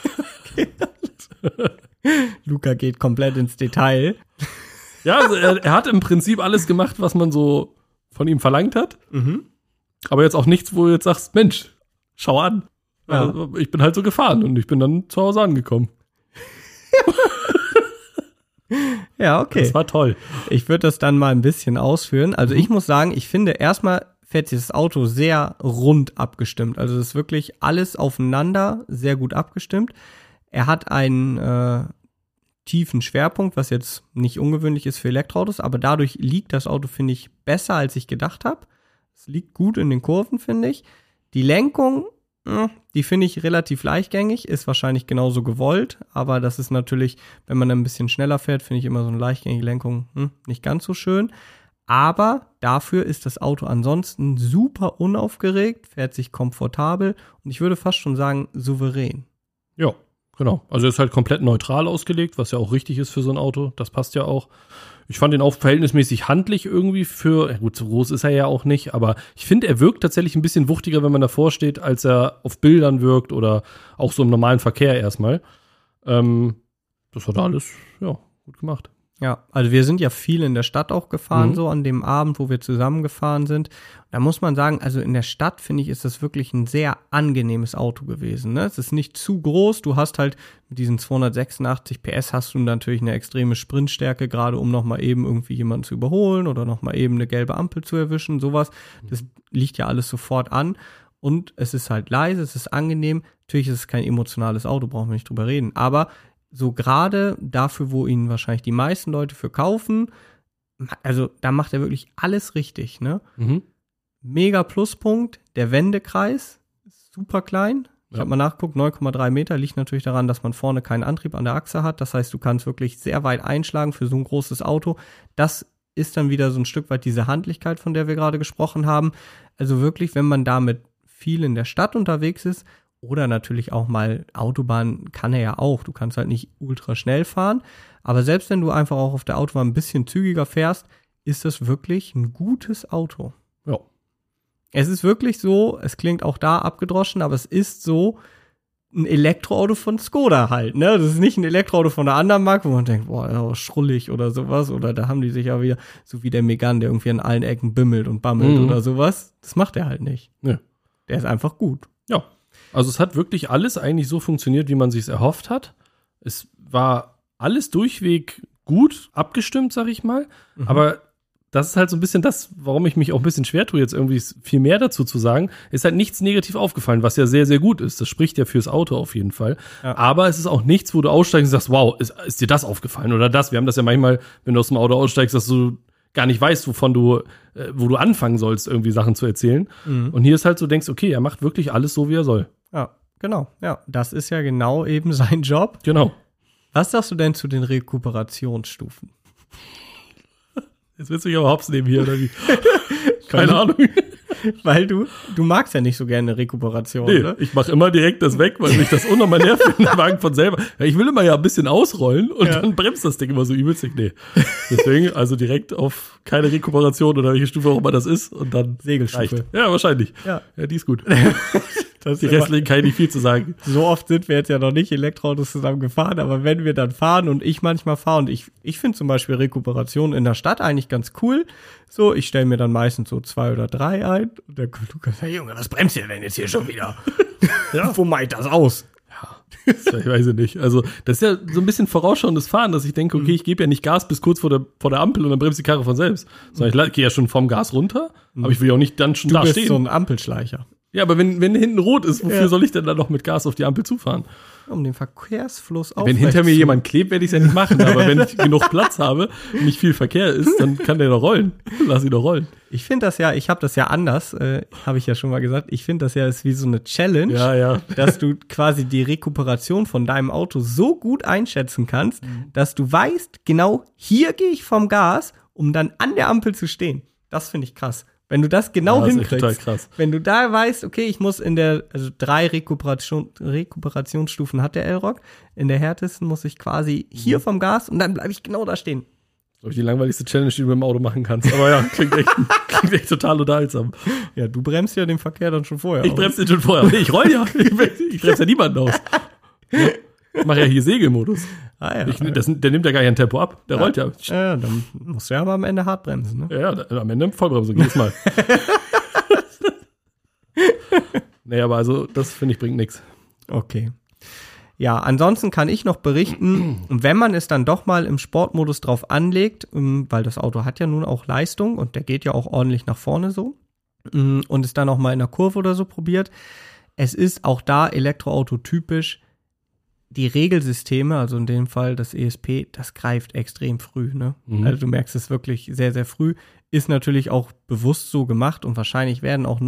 Luca geht komplett ins Detail. Ja, also er hat im Prinzip alles gemacht, was man so von ihm verlangt hat. Mhm. Aber jetzt auch nichts, wo du jetzt sagst, Mensch, schau an. Ja. Also, ich bin halt so gefahren und ich bin dann zu Hause angekommen. Ja, okay. Das war toll. Ich würde das dann mal ein bisschen ausführen. Also ich muss sagen, ich finde erstmal fährt dieses Auto sehr rund abgestimmt. Also es ist wirklich alles aufeinander sehr gut abgestimmt. Er hat einen tiefen Schwerpunkt, was jetzt nicht ungewöhnlich ist für Elektroautos, aber dadurch liegt das Auto, finde ich, besser, als ich gedacht habe. Es liegt gut in den Kurven, finde ich. Die Lenkung, die finde ich relativ leichtgängig, ist wahrscheinlich genauso gewollt, aber das ist natürlich, wenn man ein bisschen schneller fährt, finde ich immer so eine leichtgängige Lenkung nicht ganz so schön. Aber dafür ist das Auto ansonsten super unaufgeregt, fährt sich komfortabel und ich würde fast schon sagen, souverän. Ja, genau. Also er ist halt komplett neutral ausgelegt, was ja auch richtig ist für so ein Auto. Das passt ja auch. Ich fand ihn auch verhältnismäßig handlich irgendwie für, gut, so groß ist er ja auch nicht, aber ich finde, er wirkt tatsächlich ein bisschen wuchtiger, wenn man davor steht, als er auf Bildern wirkt oder auch so im normalen Verkehr erstmal. Das war da alles, ja, gut gemacht. Ja, also wir sind ja viel in der Stadt auch gefahren, so an dem Abend, wo wir zusammengefahren sind. Da muss man sagen, also in der Stadt, finde ich, ist das wirklich ein sehr angenehmes Auto gewesen. Ne? Es ist nicht zu groß, du hast halt mit diesen 286 PS hast du natürlich eine extreme Sprintstärke, gerade um nochmal eben irgendwie jemanden zu überholen oder nochmal eben eine gelbe Ampel zu erwischen, sowas. Das liegt ja alles sofort an. Und es ist halt leise, es ist angenehm. Natürlich ist es kein emotionales Auto, brauchen wir nicht drüber reden. Aber so gerade dafür, wo ihn wahrscheinlich die meisten Leute für kaufen, also da macht er wirklich alles richtig, ne? Mhm. Mega Pluspunkt, der Wendekreis ist super klein. Ich Ja. habe mal nachgeguckt, 9,3 Meter, liegt natürlich daran, dass man vorne keinen Antrieb an der Achse hat. Das heißt, du kannst wirklich sehr weit einschlagen für so ein großes Auto. Das ist dann wieder so ein Stück weit diese Handlichkeit, von der wir gerade gesprochen haben. Also wirklich, wenn man damit viel in der Stadt unterwegs ist, oder natürlich auch mal Autobahn kann er ja auch. Du kannst halt nicht ultra schnell fahren. Aber selbst wenn du einfach auch auf der Autobahn ein bisschen zügiger fährst, ist das wirklich ein gutes Auto. Ja. Es ist wirklich so, es klingt auch da abgedroschen, aber es ist so ein Elektroauto von Skoda halt, ne? Das ist nicht ein Elektroauto von einer anderen Marke, wo man denkt, boah, das ist schrullig oder sowas. Oder da haben die sich ja wieder, so wie der Megane, der irgendwie an allen Ecken bimmelt und bammelt oder sowas. Das macht er halt nicht. Ja. Der ist einfach gut. Ja. Also es hat wirklich alles eigentlich so funktioniert, wie man sich erhofft hat. Es war alles durchweg gut abgestimmt, sag ich mal. Aber das ist halt so ein bisschen das, warum ich mich auch ein bisschen schwer tue, jetzt irgendwie viel mehr dazu zu sagen. Ist halt nichts negativ aufgefallen, was ja sehr, sehr gut ist. Das spricht ja fürs Auto auf jeden Fall. Ja. Aber es ist auch nichts, wo du aussteigst und sagst, wow, ist dir das aufgefallen oder das? Wir haben das ja manchmal, wenn du aus dem Auto aussteigst, dass du gar nicht weißt, wo du anfangen sollst, irgendwie Sachen zu erzählen. Und hier ist halt so, denkst, okay, er macht wirklich alles so, wie er soll. Ja, genau. Ja, das ist ja genau eben sein Job. Genau. Was sagst du denn zu den Rekuperationsstufen? Jetzt willst du mich aber hops nehmen hier, oder wie? Keine Ahnung. Weil du magst ja nicht so gerne Rekuperation, Nee, ne? ich mache immer direkt das weg, weil mich das unnormal nervt, wenn der Wagen von selber. Ja, ich will immer ja ein bisschen ausrollen und dann bremst das Ding immer so übelst. Nee. Deswegen, also direkt auf keine Rekuperation oder welche Stufe auch immer das ist und dann Segelstufe. reicht. Ja, wahrscheinlich. Ja. Ja, die ist gut. Die restlichen kann ich nicht viel zu sagen. So oft sind wir jetzt ja noch nicht Elektroautos zusammen gefahren, aber wenn wir dann fahren und ich manchmal fahre und ich finde zum Beispiel Rekuperation in der Stadt eigentlich ganz cool. So, ich stelle mir dann meistens so 2 oder 3 ein und der Lukas sagt, hey Junge, was bremst ihr denn jetzt hier schon wieder? Ja. Wo macht das aus? Ich weiß ja nicht. Also, das ist ja so ein bisschen vorausschauendes Fahren, dass ich denke, okay, ich gebe ja nicht Gas bis kurz vor der Ampel und dann bremst die Karre von selbst. Sondern ich gehe ja schon vom Gas runter, aber ich will ja auch nicht dann schon da stehen. Du bist so ein Ampelschleicher. Ja, aber wenn hinten rot ist, wofür soll ich denn dann noch mit Gas auf die Ampel zufahren? Um den Verkehrsfluss Wenn hinter mir jemand klebt, werde ich es ja nicht machen. Aber wenn ich genug Platz habe und nicht viel Verkehr ist, dann kann der doch rollen. Lass ihn doch rollen. Ich finde das ja, ich habe das ja anders, habe ich ja schon mal gesagt. Ich finde das ja ist wie so eine Challenge, dass du quasi die Rekuperation von deinem Auto so gut einschätzen kannst, dass du weißt, genau hier gehe ich vom Gas, um dann an der Ampel zu stehen. Das finde ich krass. Wenn du das genau hinkriegst, total krass. Wenn du da weißt, okay, ich muss also 3 Rekuperationsstufen hat der L-Rock, in der härtesten muss ich quasi hier vom Gas und dann bleibe ich genau da stehen. Das ist die langweiligste Challenge, die du mit dem Auto machen kannst. Aber ja, klingt echt total unterhaltsam. Ja, du bremst ja den Verkehr dann schon vorher. Ich bremse den schon vorher. Nee, ich roll ja. Ich bremse ja niemanden aus. Ich mache ja hier Segelmodus. Ah, ja. Der nimmt ja gar kein Tempo ab. Der rollt ja. Ja, dann musst du ja aber am Ende hart bremsen. Ne? Ja, am Ende Vollbremsung jedes Mal. Nee, aber also, das finde ich bringt nichts. Okay. Ja, ansonsten kann ich noch berichten, wenn man es dann doch mal im Sportmodus drauf anlegt, weil das Auto hat ja nun auch Leistung und der geht ja auch ordentlich nach vorne so und es dann auch mal in der Kurve oder so probiert. Es ist auch da Elektroauto typisch. Die Regelsysteme, also in dem Fall das ESP, das greift extrem früh, ne? Also du merkst es wirklich sehr, sehr früh. Ist natürlich auch bewusst so gemacht und wahrscheinlich werden auch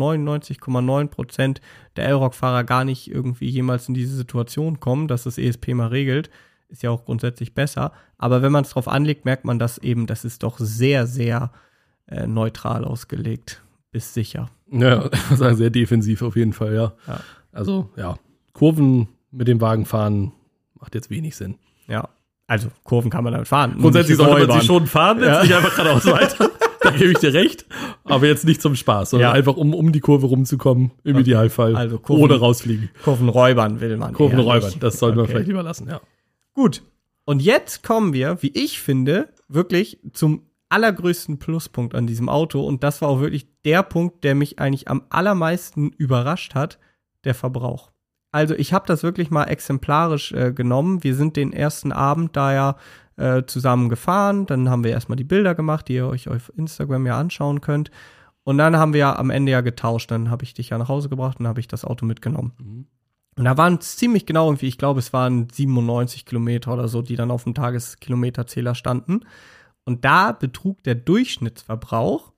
99,9% der L-Rock-Fahrer gar nicht irgendwie jemals in diese Situation kommen, dass das ESP mal regelt. Ist ja auch grundsätzlich besser. Aber wenn man es drauf anlegt, merkt man, dass eben, das ist doch sehr, sehr neutral ausgelegt. Bis sicher. Ja, also sehr defensiv auf jeden Fall, ja. Also, ja, Kurven mit dem Wagen fahren macht jetzt wenig Sinn. Ja, also Kurven kann man damit fahren. Grundsätzlich sollte man sie schon fahren, jetzt nicht einfach geradeaus weiter. Da gebe ich dir recht. Aber jetzt nicht zum Spaß, sondern einfach um die Kurve rumzukommen, im Idealfall. Also Kurven, ohne rausfliegen. Kurvenräubern will man. Kurvenräubern, das sollte man vielleicht lieber lassen, ja. Gut. Und jetzt kommen wir, wie ich finde, wirklich zum allergrößten Pluspunkt an diesem Auto. Und das war auch wirklich der Punkt, der mich eigentlich am allermeisten überrascht hat, der Verbrauch. Also ich habe das wirklich mal exemplarisch genommen. Wir sind den ersten Abend da ja zusammen gefahren. Dann haben wir erstmal die Bilder gemacht, die ihr euch auf Instagram ja anschauen könnt. Und dann haben wir ja am Ende ja getauscht. Dann habe ich dich ja nach Hause gebracht und habe ich das Auto mitgenommen. Und da waren es ziemlich genau irgendwie, ich glaube, es waren 97 Kilometer oder so, die dann auf dem Tageskilometerzähler standen. Und da betrug der Durchschnittsverbrauch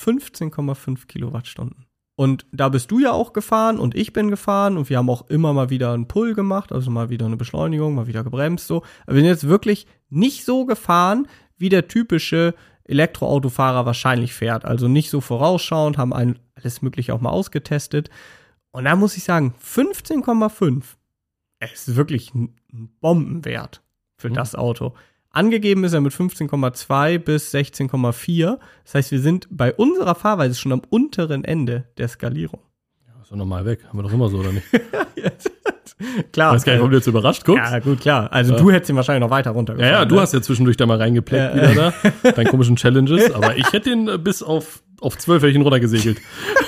15,5 Kilowattstunden. Und da bist du ja auch gefahren und ich bin gefahren und wir haben auch immer mal wieder einen Pull gemacht, also mal wieder eine Beschleunigung, mal wieder gebremst so. Aber wir sind jetzt wirklich nicht so gefahren, wie der typische Elektroautofahrer wahrscheinlich fährt. Also nicht so vorausschauend, haben alles Mögliche auch mal ausgetestet. Und da muss ich sagen, 15,5, es ist wirklich ein Bombenwert für das Auto. Angegeben ist er mit 15,2 bis 16,4. Das heißt, wir sind bei unserer Fahrweise schon am unteren Ende der Skalierung. Ja, ist doch normal weg. Haben wir doch immer so, oder nicht? Klar. Weiß gar nicht, warum du jetzt überrascht guckst. Ja, gut, klar. Also du hättest ihn wahrscheinlich noch weiter runtergefahren. Ja, du hast ja zwischendurch da mal reingepleckt wieder da. Deinen komischen Challenges. Aber ich hätte ihn bis auf 12 hätte ich ihn runtergesegelt.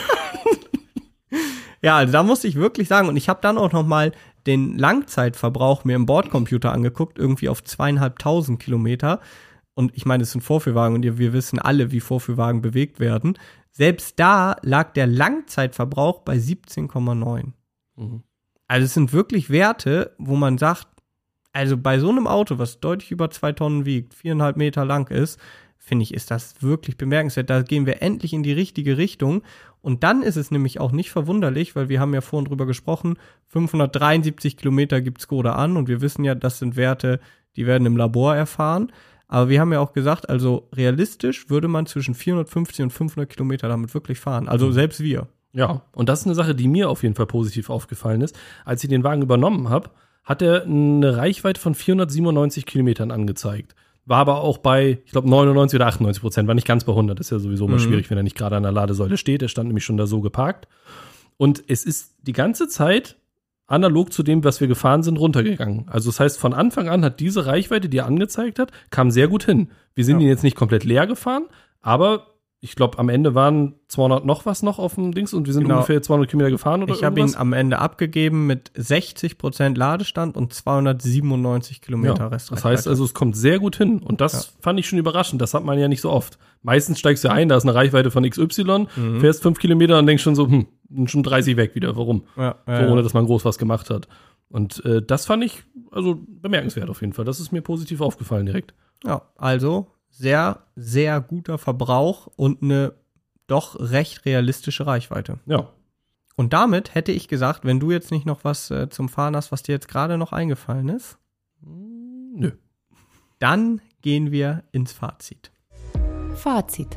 Ja, also da musste ich wirklich sagen, und ich habe dann auch noch mal den Langzeitverbrauch mir im Bordcomputer angeguckt, irgendwie auf 2.500 Kilometer. Und ich meine, es sind Vorführwagen und wir wissen alle, wie Vorführwagen bewegt werden. Selbst da lag der Langzeitverbrauch bei 17,9. Also es sind wirklich Werte, wo man sagt, also bei so einem Auto, was deutlich über 2 Tonnen wiegt, 4,5 Meter lang ist, finde ich, ist das wirklich bemerkenswert. Da gehen wir endlich in die richtige Richtung. Und dann ist es nämlich auch nicht verwunderlich, weil wir haben ja vorhin drüber gesprochen, 573 Kilometer gibt Skoda an und wir wissen ja, das sind Werte, die werden im Labor erfahren. Aber wir haben ja auch gesagt, also realistisch würde man zwischen 450 und 500 Kilometer damit wirklich fahren. Also selbst wir. Ja, und das ist eine Sache, die mir auf jeden Fall positiv aufgefallen ist. Als ich den Wagen übernommen habe, hat er eine Reichweite von 497 Kilometern angezeigt. War aber auch bei, ich glaube, 99 oder 98%, war nicht ganz bei 100. Das ist ja sowieso mal schwierig, wenn er nicht gerade an der Ladesäule steht. Er stand nämlich schon da so geparkt. Und es ist die ganze Zeit analog zu dem, was wir gefahren sind, runtergegangen. Also das heißt, von Anfang an hat diese Reichweite, die er angezeigt hat, kam sehr gut hin. Wir sind ihn jetzt nicht komplett leer gefahren, aber ich glaube, am Ende waren 200 noch was noch auf dem Dings und wir sind ungefähr 200 Kilometer gefahren oder ich habe ihn am Ende abgegeben mit 60% Ladestand und 297 Kilometer Restreichweite. Das heißt also, es kommt sehr gut hin und das fand ich schon überraschend. Das hat man ja nicht so oft. Meistens steigst du ein, da ist eine Reichweite von XY, fährst 5 Kilometer und denkst schon so, schon 30 weg wieder. Warum? Ohne, dass man groß was gemacht hat. Und das fand ich also bemerkenswert auf jeden Fall. Das ist mir positiv aufgefallen direkt. Ja, also sehr, sehr guter Verbrauch und eine doch recht realistische Reichweite. Ja. Und damit hätte ich gesagt, wenn du jetzt nicht noch was zum Fahren hast, was dir jetzt gerade noch eingefallen ist. Nö. Dann gehen wir ins Fazit. Fazit.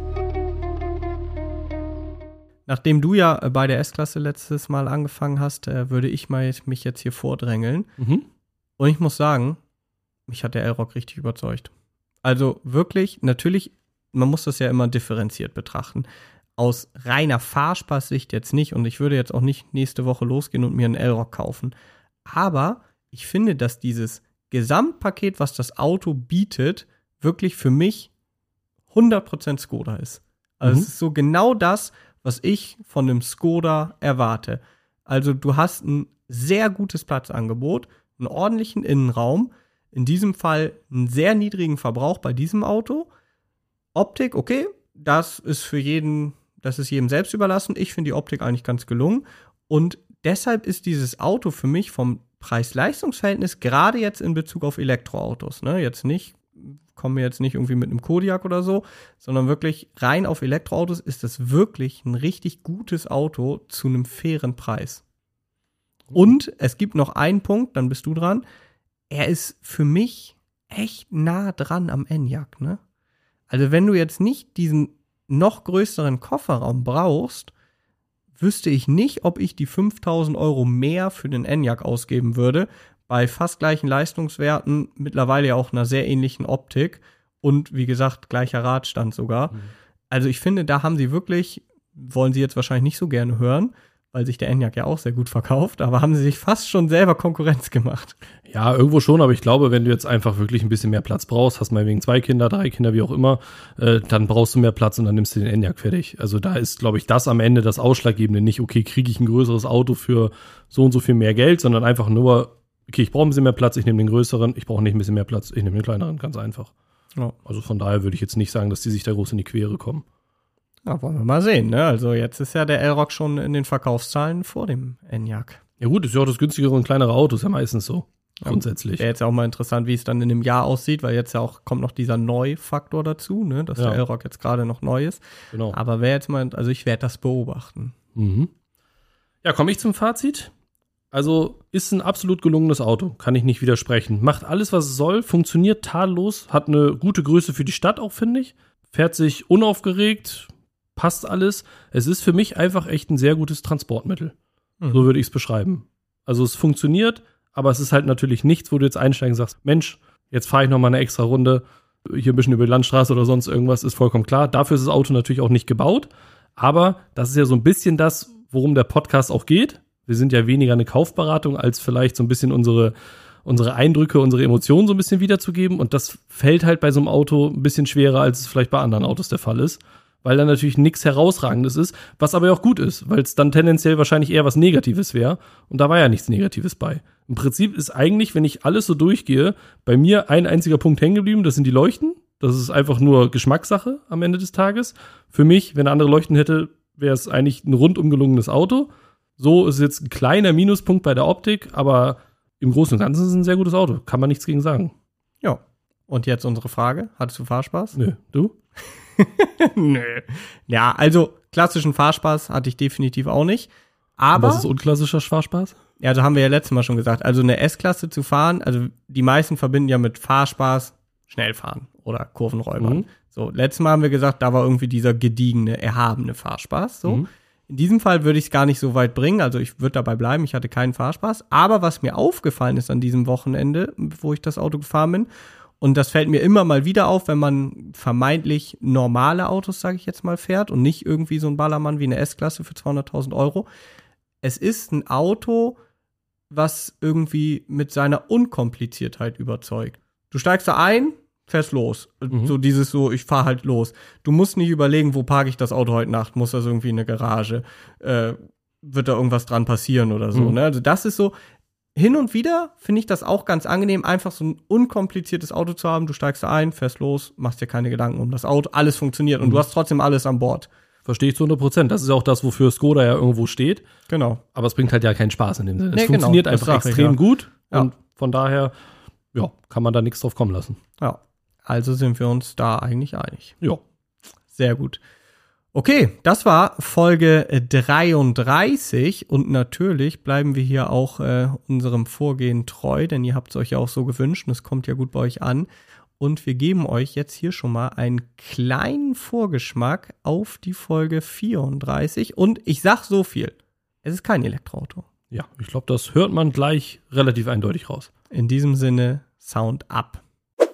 Nachdem du ja bei der S-Klasse letztes Mal angefangen hast, würde ich mich jetzt hier vordrängeln. Und ich muss sagen, mich hat der Elrock richtig überzeugt. Also wirklich, natürlich, man muss das ja immer differenziert betrachten. Aus reiner Fahrspaßsicht jetzt nicht. Und ich würde jetzt auch nicht nächste Woche losgehen und mir einen Elrock kaufen. Aber ich finde, dass dieses Gesamtpaket, was das Auto bietet, wirklich für mich 100% Skoda ist. Also es ist so genau das, was ich von einem Skoda erwarte. Also du hast ein sehr gutes Platzangebot, einen ordentlichen Innenraum, in diesem Fall einen sehr niedrigen Verbrauch bei diesem Auto. Optik, okay, das ist jedem selbst überlassen. Ich finde die Optik eigentlich ganz gelungen. Und deshalb ist dieses Auto für mich vom Preis-Leistungs-Verhältnis, gerade jetzt in Bezug auf Elektroautos, kommen wir jetzt nicht irgendwie mit einem Kodiaq oder so, sondern wirklich rein auf Elektroautos ist das wirklich ein richtig gutes Auto zu einem fairen Preis. Und es gibt noch einen Punkt, dann bist du dran. Er ist für mich echt nah dran am Enyaq, ne? Also wenn du jetzt nicht diesen noch größeren Kofferraum brauchst, wüsste ich nicht, ob ich die 5.000 € mehr für den Enyaq ausgeben würde, bei fast gleichen Leistungswerten, mittlerweile ja auch einer sehr ähnlichen Optik und wie gesagt, gleicher Radstand sogar. Also ich finde, da haben sie wirklich, wollen sie jetzt wahrscheinlich nicht so gerne hören, weil sich der Enyaq ja auch sehr gut verkauft, aber haben sie sich fast schon selber Konkurrenz gemacht. Ja, irgendwo schon, aber ich glaube, wenn du jetzt einfach wirklich ein bisschen mehr Platz brauchst, hast mal wegen 2 Kinder, 3 Kinder, wie auch immer, dann brauchst du mehr Platz und dann nimmst du den Enyaq fertig. Also da ist, glaube ich, das am Ende das Ausschlaggebende. Nicht, okay, kriege ich ein größeres Auto für so und so viel mehr Geld, sondern einfach nur, okay, ich brauche ein bisschen mehr Platz, ich nehme den größeren, ich brauche nicht ein bisschen mehr Platz, ich nehme den kleineren, ganz einfach. Ja. Also von daher würde ich jetzt nicht sagen, dass die sich da groß in die Quere kommen. Ja, wollen wir mal sehen, ne? Also jetzt ist ja der Elrock schon in den Verkaufszahlen vor dem Enyaq. Ja gut, ist ja auch das günstigere und kleinere Auto, ist ja meistens so, grundsätzlich. Wäre jetzt ja auch mal interessant, wie es dann in einem Jahr aussieht, weil jetzt ja auch kommt noch dieser Neu-Faktor dazu, ne? Dass der Elrock jetzt gerade noch neu ist. Genau. Aber ich werde das beobachten. Ja, komme ich zum Fazit? Also ist ein absolut gelungenes Auto, kann ich nicht widersprechen. Macht alles, was es soll, funktioniert tadellos, hat eine gute Größe für die Stadt auch, finde ich. Fährt sich unaufgeregt, passt alles. Es ist für mich einfach echt ein sehr gutes Transportmittel. So würde ich es beschreiben. Also es funktioniert, aber es ist halt natürlich nichts, wo du jetzt einsteigen und sagst, Mensch, jetzt fahre ich noch mal eine extra Runde, hier ein bisschen über die Landstraße oder sonst irgendwas, ist vollkommen klar. Dafür ist das Auto natürlich auch nicht gebaut. Aber das ist ja so ein bisschen das, worum der Podcast auch geht. Wir sind ja weniger eine Kaufberatung, als vielleicht so ein bisschen unsere Eindrücke, unsere Emotionen so ein bisschen wiederzugeben. Und das fällt halt bei so einem Auto ein bisschen schwerer, als es vielleicht bei anderen Autos der Fall ist. Weil da natürlich nichts Herausragendes ist, was aber auch gut ist, weil es dann tendenziell wahrscheinlich eher was Negatives wäre. Und da war ja nichts Negatives bei. Im Prinzip ist eigentlich, wenn ich alles so durchgehe, bei mir ein einziger Punkt hängen geblieben, das sind die Leuchten. Das ist einfach nur Geschmackssache am Ende des Tages. Für mich, wenn er andere Leuchten hätte, wäre es eigentlich ein rundum gelungenes Auto. So ist jetzt ein kleiner Minuspunkt bei der Optik, aber im Großen und Ganzen ist es ein sehr gutes Auto. Kann man nichts gegen sagen. Ja. Und jetzt unsere Frage. Hattest du Fahrspaß? Nö. Du? Nö. Ja, also klassischen Fahrspaß hatte ich definitiv auch nicht. Aber was ist unklassischer Fahrspaß? Ja, also haben wir ja letztes Mal schon gesagt. Also eine S-Klasse zu fahren, also die meisten verbinden ja mit Fahrspaß schnell fahren oder Kurvenräubern. So, letztes Mal haben wir gesagt, da war irgendwie dieser gediegene, erhabene Fahrspaß. So. In diesem Fall würde ich es gar nicht so weit bringen. Also ich würde dabei bleiben, ich hatte keinen Fahrspaß. Aber was mir aufgefallen ist an diesem Wochenende, wo ich das Auto gefahren bin, und das fällt mir immer mal wieder auf, wenn man vermeintlich normale Autos, sage ich jetzt mal, fährt und nicht irgendwie so ein Ballermann wie eine S-Klasse für 200.000 €. es ist ein Auto, was irgendwie mit seiner Unkompliziertheit überzeugt. Du steigst da ein, fährst los. So ich fahr halt los. Du musst nicht überlegen, wo parke ich das Auto heute Nacht? Muss das irgendwie in eine Garage? Wird da irgendwas dran passieren oder so, ne? Also das ist so, hin und wieder finde ich das auch ganz angenehm, einfach so ein unkompliziertes Auto zu haben. Du steigst da ein, fährst los, machst dir keine Gedanken um das Auto, alles funktioniert und du hast trotzdem alles an Bord. Verstehe ich zu 100%. Das ist auch das, wofür Skoda ja irgendwo steht. Genau. Aber es bringt halt ja keinen Spaß in dem Sinne. Nee, es funktioniert genau, einfach extrem gut. Ja. Und von daher, ja, kann man da nichts drauf kommen lassen. Ja, also sind wir uns da eigentlich einig. Ja. Sehr gut. Okay, das war Folge 33 und natürlich bleiben wir hier auch unserem Vorgehen treu, denn ihr habt es euch ja auch so gewünscht und es kommt ja gut bei euch an. Und wir geben euch jetzt hier schon mal einen kleinen Vorgeschmack auf die Folge 34. Und ich sag so viel, es ist kein Elektroauto. Ja, ich glaube, das hört man gleich relativ eindeutig raus. In diesem Sinne, Sound ab.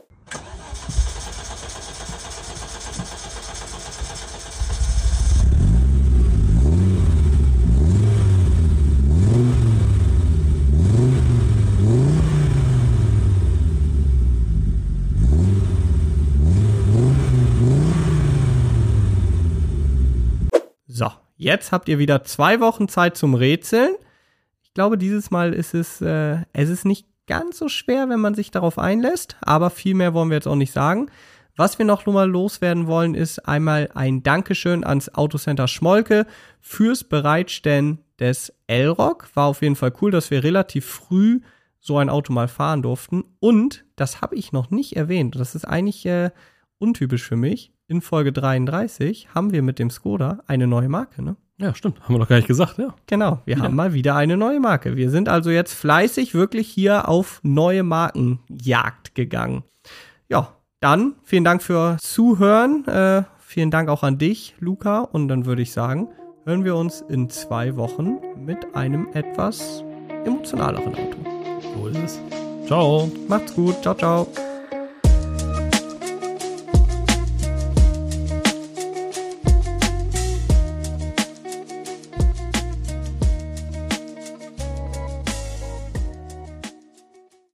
So, jetzt habt ihr wieder 2 Wochen Zeit zum Rätseln. Ich glaube, dieses Mal ist es ist nicht ganz so schwer, wenn man sich darauf einlässt, aber viel mehr wollen wir jetzt auch nicht sagen. Was wir noch nur mal loswerden wollen, ist einmal ein Dankeschön ans Autocenter Schmolke fürs Bereitstellen des Elroq. War auf jeden Fall cool, dass wir relativ früh so ein Auto mal fahren durften. Und, das habe ich noch nicht erwähnt, das ist eigentlich untypisch für mich, in Folge 33 haben wir mit dem Skoda eine neue Marke, ne? Ja, stimmt. Haben wir noch gar nicht gesagt, ja. Genau, wir haben mal wieder eine neue Marke. Wir sind also jetzt fleißig wirklich hier auf neue Markenjagd gegangen. Ja, dann vielen Dank fürs Zuhören. Vielen Dank auch an dich, Luca. Und dann würde ich sagen, hören wir uns in 2 Wochen mit einem etwas emotionaleren Auto. So ist es. Ciao. Macht's gut. Ciao, ciao.